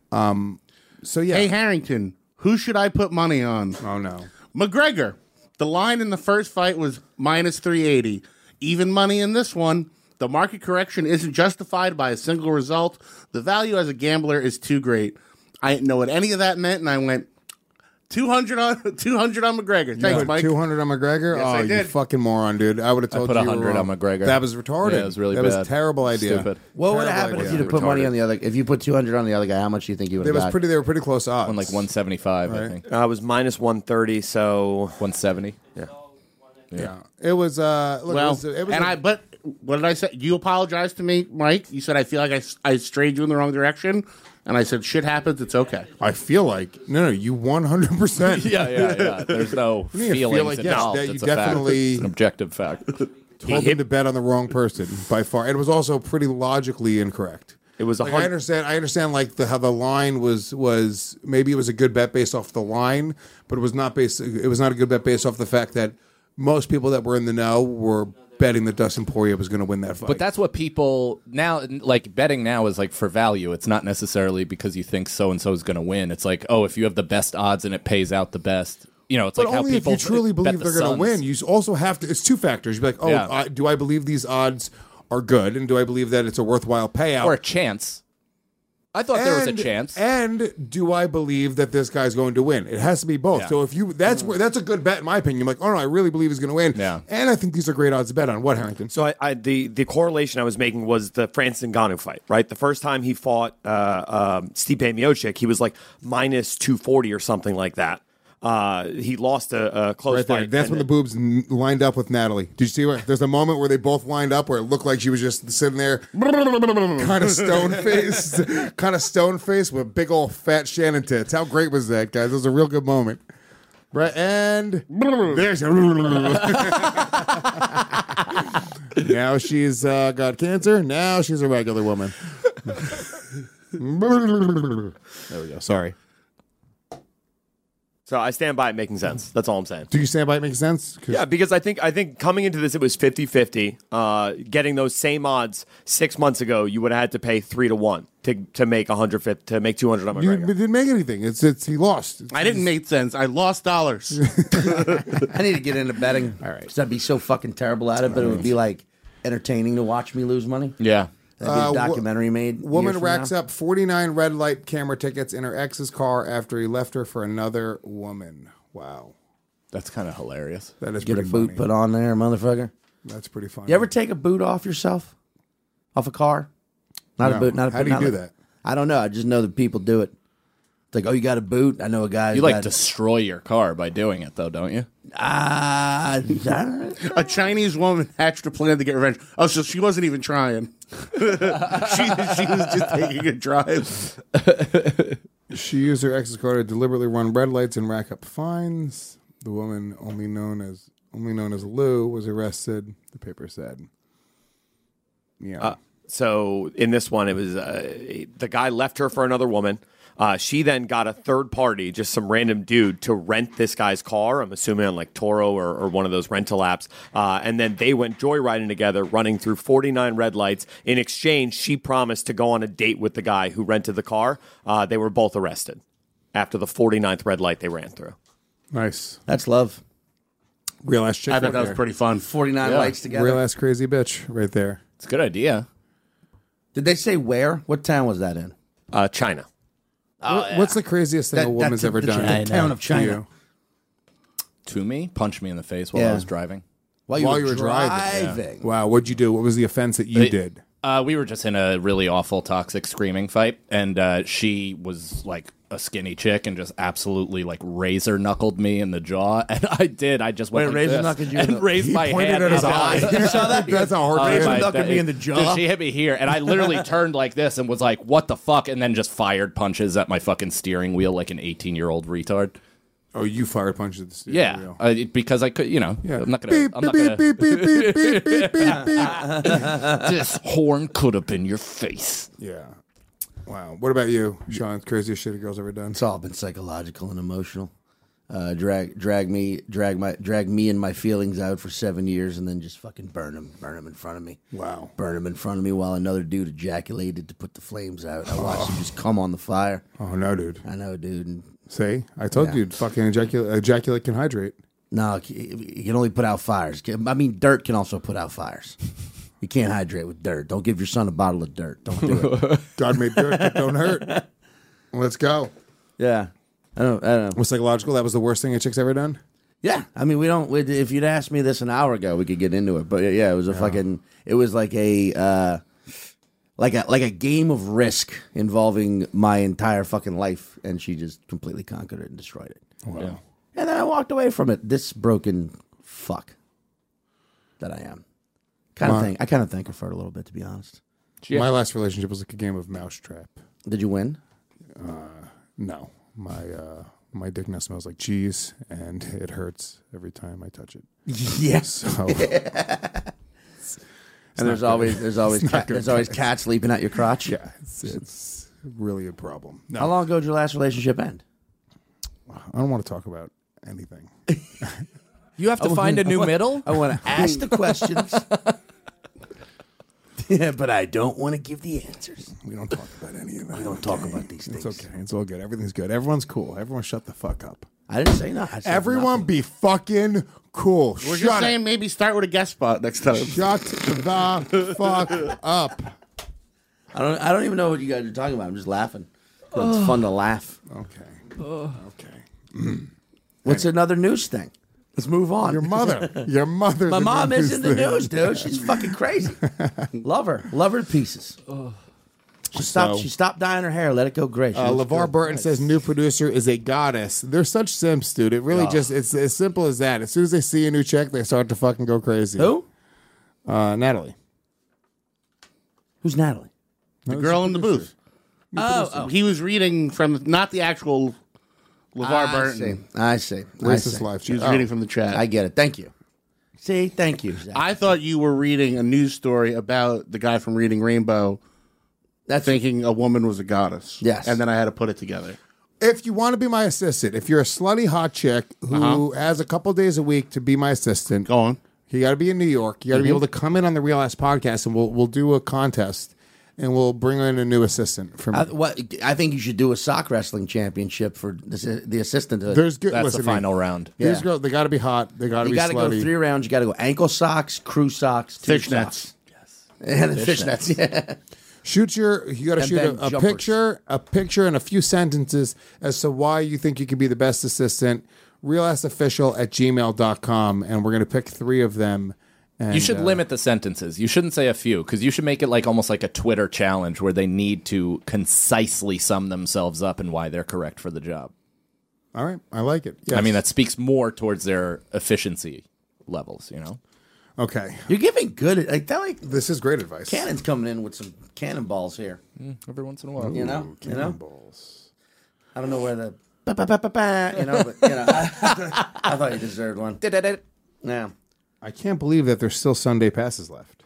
So, yeah.
Hey, Harrington, who should I put money on?
Oh, no.
McGregor. The line in the first fight was minus 380. Even money in this one. The market correction isn't justified by a single result. The value as a gambler is too great. I didn't know what any of that meant, and I went 200 on McGregor. Thanks, Mike.
200 on McGregor?
Yes, I
You
did.
fucking moron, dude. I would have told
put
you.
100 on
wrong.
McGregor.
That was retarded.
Yeah, it was really
that
bad.
was a terrible idea.
Stupid.
What would
Terrible
have happened if
idea.
you'd put money on the other? If you put 200 on the other guy, how much do you think you would
They
have got?
They were pretty close odds.
On like 175, I think.
I was minus 130, so
170.
Yeah. It was. Look,
Well,
it was.
but what did I say? You apologized to me, Mike. You said I feel like I strayed you in the wrong direction, and I said shit happens. It's okay.
I feel like no. You 100%.
Yeah. There's no
do you feel
feelings
like? Yes,
involved.
that you
It's a fact.
definitely-
It's an objective fact.
Told him to bet on the wrong person by far. It was also pretty logically incorrect.
it was a
Like, I understand. Like how the line was maybe it was a good bet based off the line, but it was not It was not a good bet based off the fact that most people that were in the know were betting that Dustin Poirier was going to win that fight.
But that's what people now like. Betting now is like for value. It's not necessarily because you think so and so is going to win. It's like, oh, if you have the best odds and it pays out the best. You know, it's
But
like how
only if
people
you truly
bet
believe
the
they're going to
Suns.
win. You also have to. It's two factors. You're like, oh,
Yeah.
do I believe these odds are good, and do I believe that it's a worthwhile payout?
or a chance. I thought there was a chance.
And do I believe that this guy's going to win? It has to be both.
Yeah.
So if you, that's a good bet in my opinion. I'm like, oh no, I really believe he's going to win.
Yeah.
And I think these are great odds to bet on. What, Harrington?
So the correlation I was making was the Francis Ngannou fight, right? The first time he fought Stipe Miocic, he was like minus 240 or something like that. He lost a close
Right there.
fight.
That's when the boobs lined up with Natalie. Did you see where there's a moment where they both lined up where it looked like she was just sitting there, kind of stone faced with big old fat Shannon tits. How great was that, guys? It was a real good moment. Right, and there's now she's got cancer. Now she's a regular woman. There we go. Sorry.
So I stand by it making sense. That's all I'm saying.
Do you stand by it making sense?
Yeah, because I think coming into this, it was 50-50. Getting those same odds 6 months ago, you would have had to pay 3-1 to make 150 to make 200 on
You
McGregor.
didn't make anything. It's he lost.
I didn't make sense. I lost dollars.
I need to get into betting.
All right.
'Cause I'd be so fucking terrible at it, but it would be like entertaining to watch me lose money.
Yeah.
That'd be a documentary made.
Woman
years from
racks
now.
up 49 red light camera tickets in her ex's car after he left her for another woman. Wow.
That's kind of hilarious.
That is
Get a
pretty
boot
funny.
put on there, motherfucker.
That's pretty funny.
You ever take a boot off yourself? Off a car? Not
No.
a boot. Not a
How do you
not
do
like-
that?
I don't know. I just know that people do it. It's like, oh, you got a boot? I know a guy.
You like destroy your car by doing it, though, don't you?
A Chinese woman hatched a plan to get revenge. Oh, so she wasn't even trying. she was just taking a drive.
She used her ex's car to deliberately run red lights and rack up fines. The woman, only known as Lou, was arrested. The paper said. Yeah.
So in this one, it was the guy left her for another woman. She then got a third party, just some random dude, to rent this guy's car. I'm assuming on like Toro or one of those rental apps. And then they went joyriding together, running through 49 red lights. In exchange, she promised to go on a date with the guy who rented the car. They were both arrested after the 49th red light they ran through.
Nice.
That's love.
Real ass chick.
I
right
thought that was
there.
pretty fun.
49 lights together.
Real ass crazy bitch right there.
It's a good idea.
Did they say where? What town was that in?
China.
What's the craziest thing a woman's ever done?
The town of
to
China.
you?
To me, punch me in the face while
Yeah.
I was driving.
While you were driving.
Wow, what'd you do? What was the offense that you did?
We were just in a really awful, toxic, screaming fight, and she was like a skinny chick and just absolutely like razor knuckled me in the jaw, and I did. I just went like
razor
this
knuckled you in
and
the-
raised
He
my
pointed
hand
at his
up.
eye.
You saw that?
That's a hard
Razor
man.
knuckled me in the jaw.
She hit me here, and I literally turned like this and was like, "What the fuck?" and then just fired punches at my fucking steering wheel like an 18-year-old retard.
Oh, you fired punches at the steering
Yeah,
wheel.
because I could, I'm not gonna.
Beep,
I'm not
beep,
gonna.
beep, beep, beep, beep, beep, beep, beep.
This horn could have been your face.
Yeah. Wow. What about you, Sean? Craziest shit a girl's ever done?
It's all been psychological and emotional. Drag me and my feelings out for 7 years, and then just fucking burn them in front of me.
Wow.
Burn them in front of me while another dude ejaculated to put the flames out. I watched him just come on the fire.
Oh, no, dude.
I know, dude. And
See? I told you, fucking ejaculate can hydrate.
no, you can only put out fires. I mean, dirt can also put out fires. You can't hydrate with dirt. Don't give your son a bottle of dirt. Don't do it.
God made dirt, but don't hurt. Let's go.
Yeah. I don't know.
Was psychological? That was the worst thing a chick's ever done?
Yeah, I mean, if you'd asked me this an hour ago, we could get into it. But yeah, it was it was like a game of Risk involving my entire fucking life, and she just completely conquered it and destroyed it.
Wow.
Yeah. And then I walked away from it. This broken fuck that I am. I kind of thank her for it a little bit, to be honest.
My last relationship was like a game of mousetrap.
Did you win?
No. My dick now smells like cheese, and it hurts every time I touch it.
Yes.
So,
And there's always cats leaping at your crotch.
yeah, it's really a problem. No,
How long ago did your last relationship end?
I don't want to talk about anything.
You have to find a new middle.
I want to ask the questions. Yeah, but I don't want to give the answers.
We don't talk about any of that.
We don't talk about these things.
It's okay. It's all good. Everything's good. Everyone's cool. Everyone shut the fuck up.
I didn't say no. I said
Everyone
nothing.
be fucking cool.
We're just
Shut
saying
it.
maybe start with a guest spot next time.
Shut the fuck up.
I don't even know what you guys are talking about. I'm just laughing. It's fun to laugh.
Okay.
What's another news thing? Let's move on.
Your mother.
My mom is in the news, dude. She's fucking crazy. Love her to pieces. She stopped dyeing her hair. Let it go gray.
LeVar Burton says new producer is a goddess. They're such simps, dude. It really it's as simple as that. As soon as they see a new check, they start to fucking go crazy.
Who?
Natalie.
Who's Natalie?
The girl in the booth.
Oh.
He was reading from not the actual LeVar Burton.
I see.
Racist life.
She was reading from the chat.
I get it. Thank you. See, thank you, Zach.
I thought you were reading a news story about the guy from Reading Rainbow thinking a woman was a goddess.
Yes.
And then I had to put it together.
If you want to be my assistant, if you're a slutty hot chick who has a couple days a week to be my assistant,
go on.
You got to be in New York. You got to be able to come in on the Real Ass Podcast, and we'll do a contest, and we'll bring in a new assistant for me.
I think you should do a sock wrestling championship for the assistant.
That's the final round.
These girls, they got to be hot. They got to be slutty.
You got to go 3 rounds. You got to go ankle socks, crew socks,
fishnets.
Yes, and fishnets. Yeah.
You got to shoot a picture and a few sentences as to why you think you could be the best assistant. RealAssOfficial@gmail.com, and we're going to pick 3 of them. And,
you should limit the sentences. You shouldn't say a few, because you should make it like almost like a Twitter challenge where they need to concisely sum themselves up and why they're correct for the job.
All right, I like it. Yes.
I mean, that speaks more towards their efficiency levels, you know?
Okay.
You're giving good.
This is great advice.
Cannon's coming in with some cannonballs here.
Every once in a while.
You know?
Cannonballs.
I don't know where the... you know, but I thought you deserved one. Yeah.
I can't believe that there's still Sunday passes left.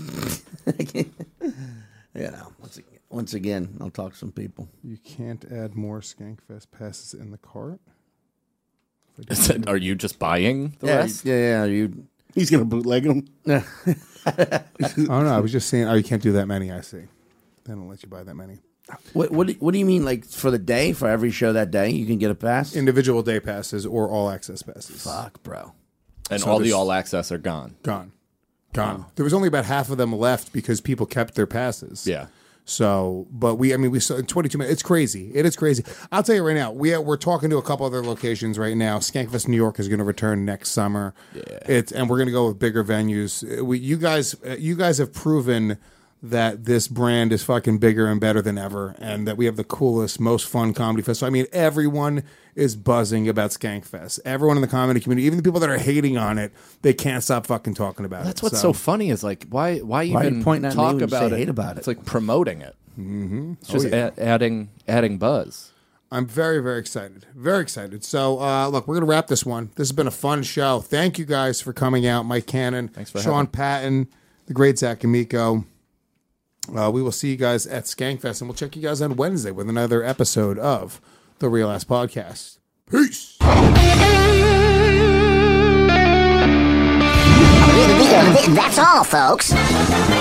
Once again, I'll talk to some people.
You can't add more Skankfest passes in the cart?
Are you just buying the rest?
Yeah.
He's going to bootleg them.
Oh, no, I was just saying, you can't do that many, I see. They don't let you buy that many.
What do you mean, like, for the day? For every show that day, you can get a pass?
Individual day passes or all-access passes.
Fuck, bro.
And so all the all-access are gone.
Gone. There was only about half of them left because people kept their passes.
Yeah.
So, but we saw in 22 minutes. It's crazy. It is crazy. I'll tell you right now. We're talking to a couple other locations right now. Skankfest New York is going to return next summer.
Yeah.
And we're going to go with bigger venues. You guys have proven that this brand is fucking bigger and better than ever, and that we have the coolest, most fun comedy festival. I mean, everyone is buzzing about Skankfest. Everyone in the comedy community, even the people that are hating on it, they can't stop fucking talking about
That's what's so funny is like, why even
pointing at me
talk
when you
about
say
it?
hate about it?
It's like promoting it.
Mm-hmm.
It's just adding buzz.
I'm very, very excited. Very excited. So, look, we're going to wrap this one. This has been a fun show. Thank you guys for coming out. Mike Cannon,
thanks for
Sean Patton, the great Zach Amico. We will see you guys at Skankfest, and we'll check you guys on Wednesday with another episode of The Real Ass Podcast. Peace.
That's all, folks.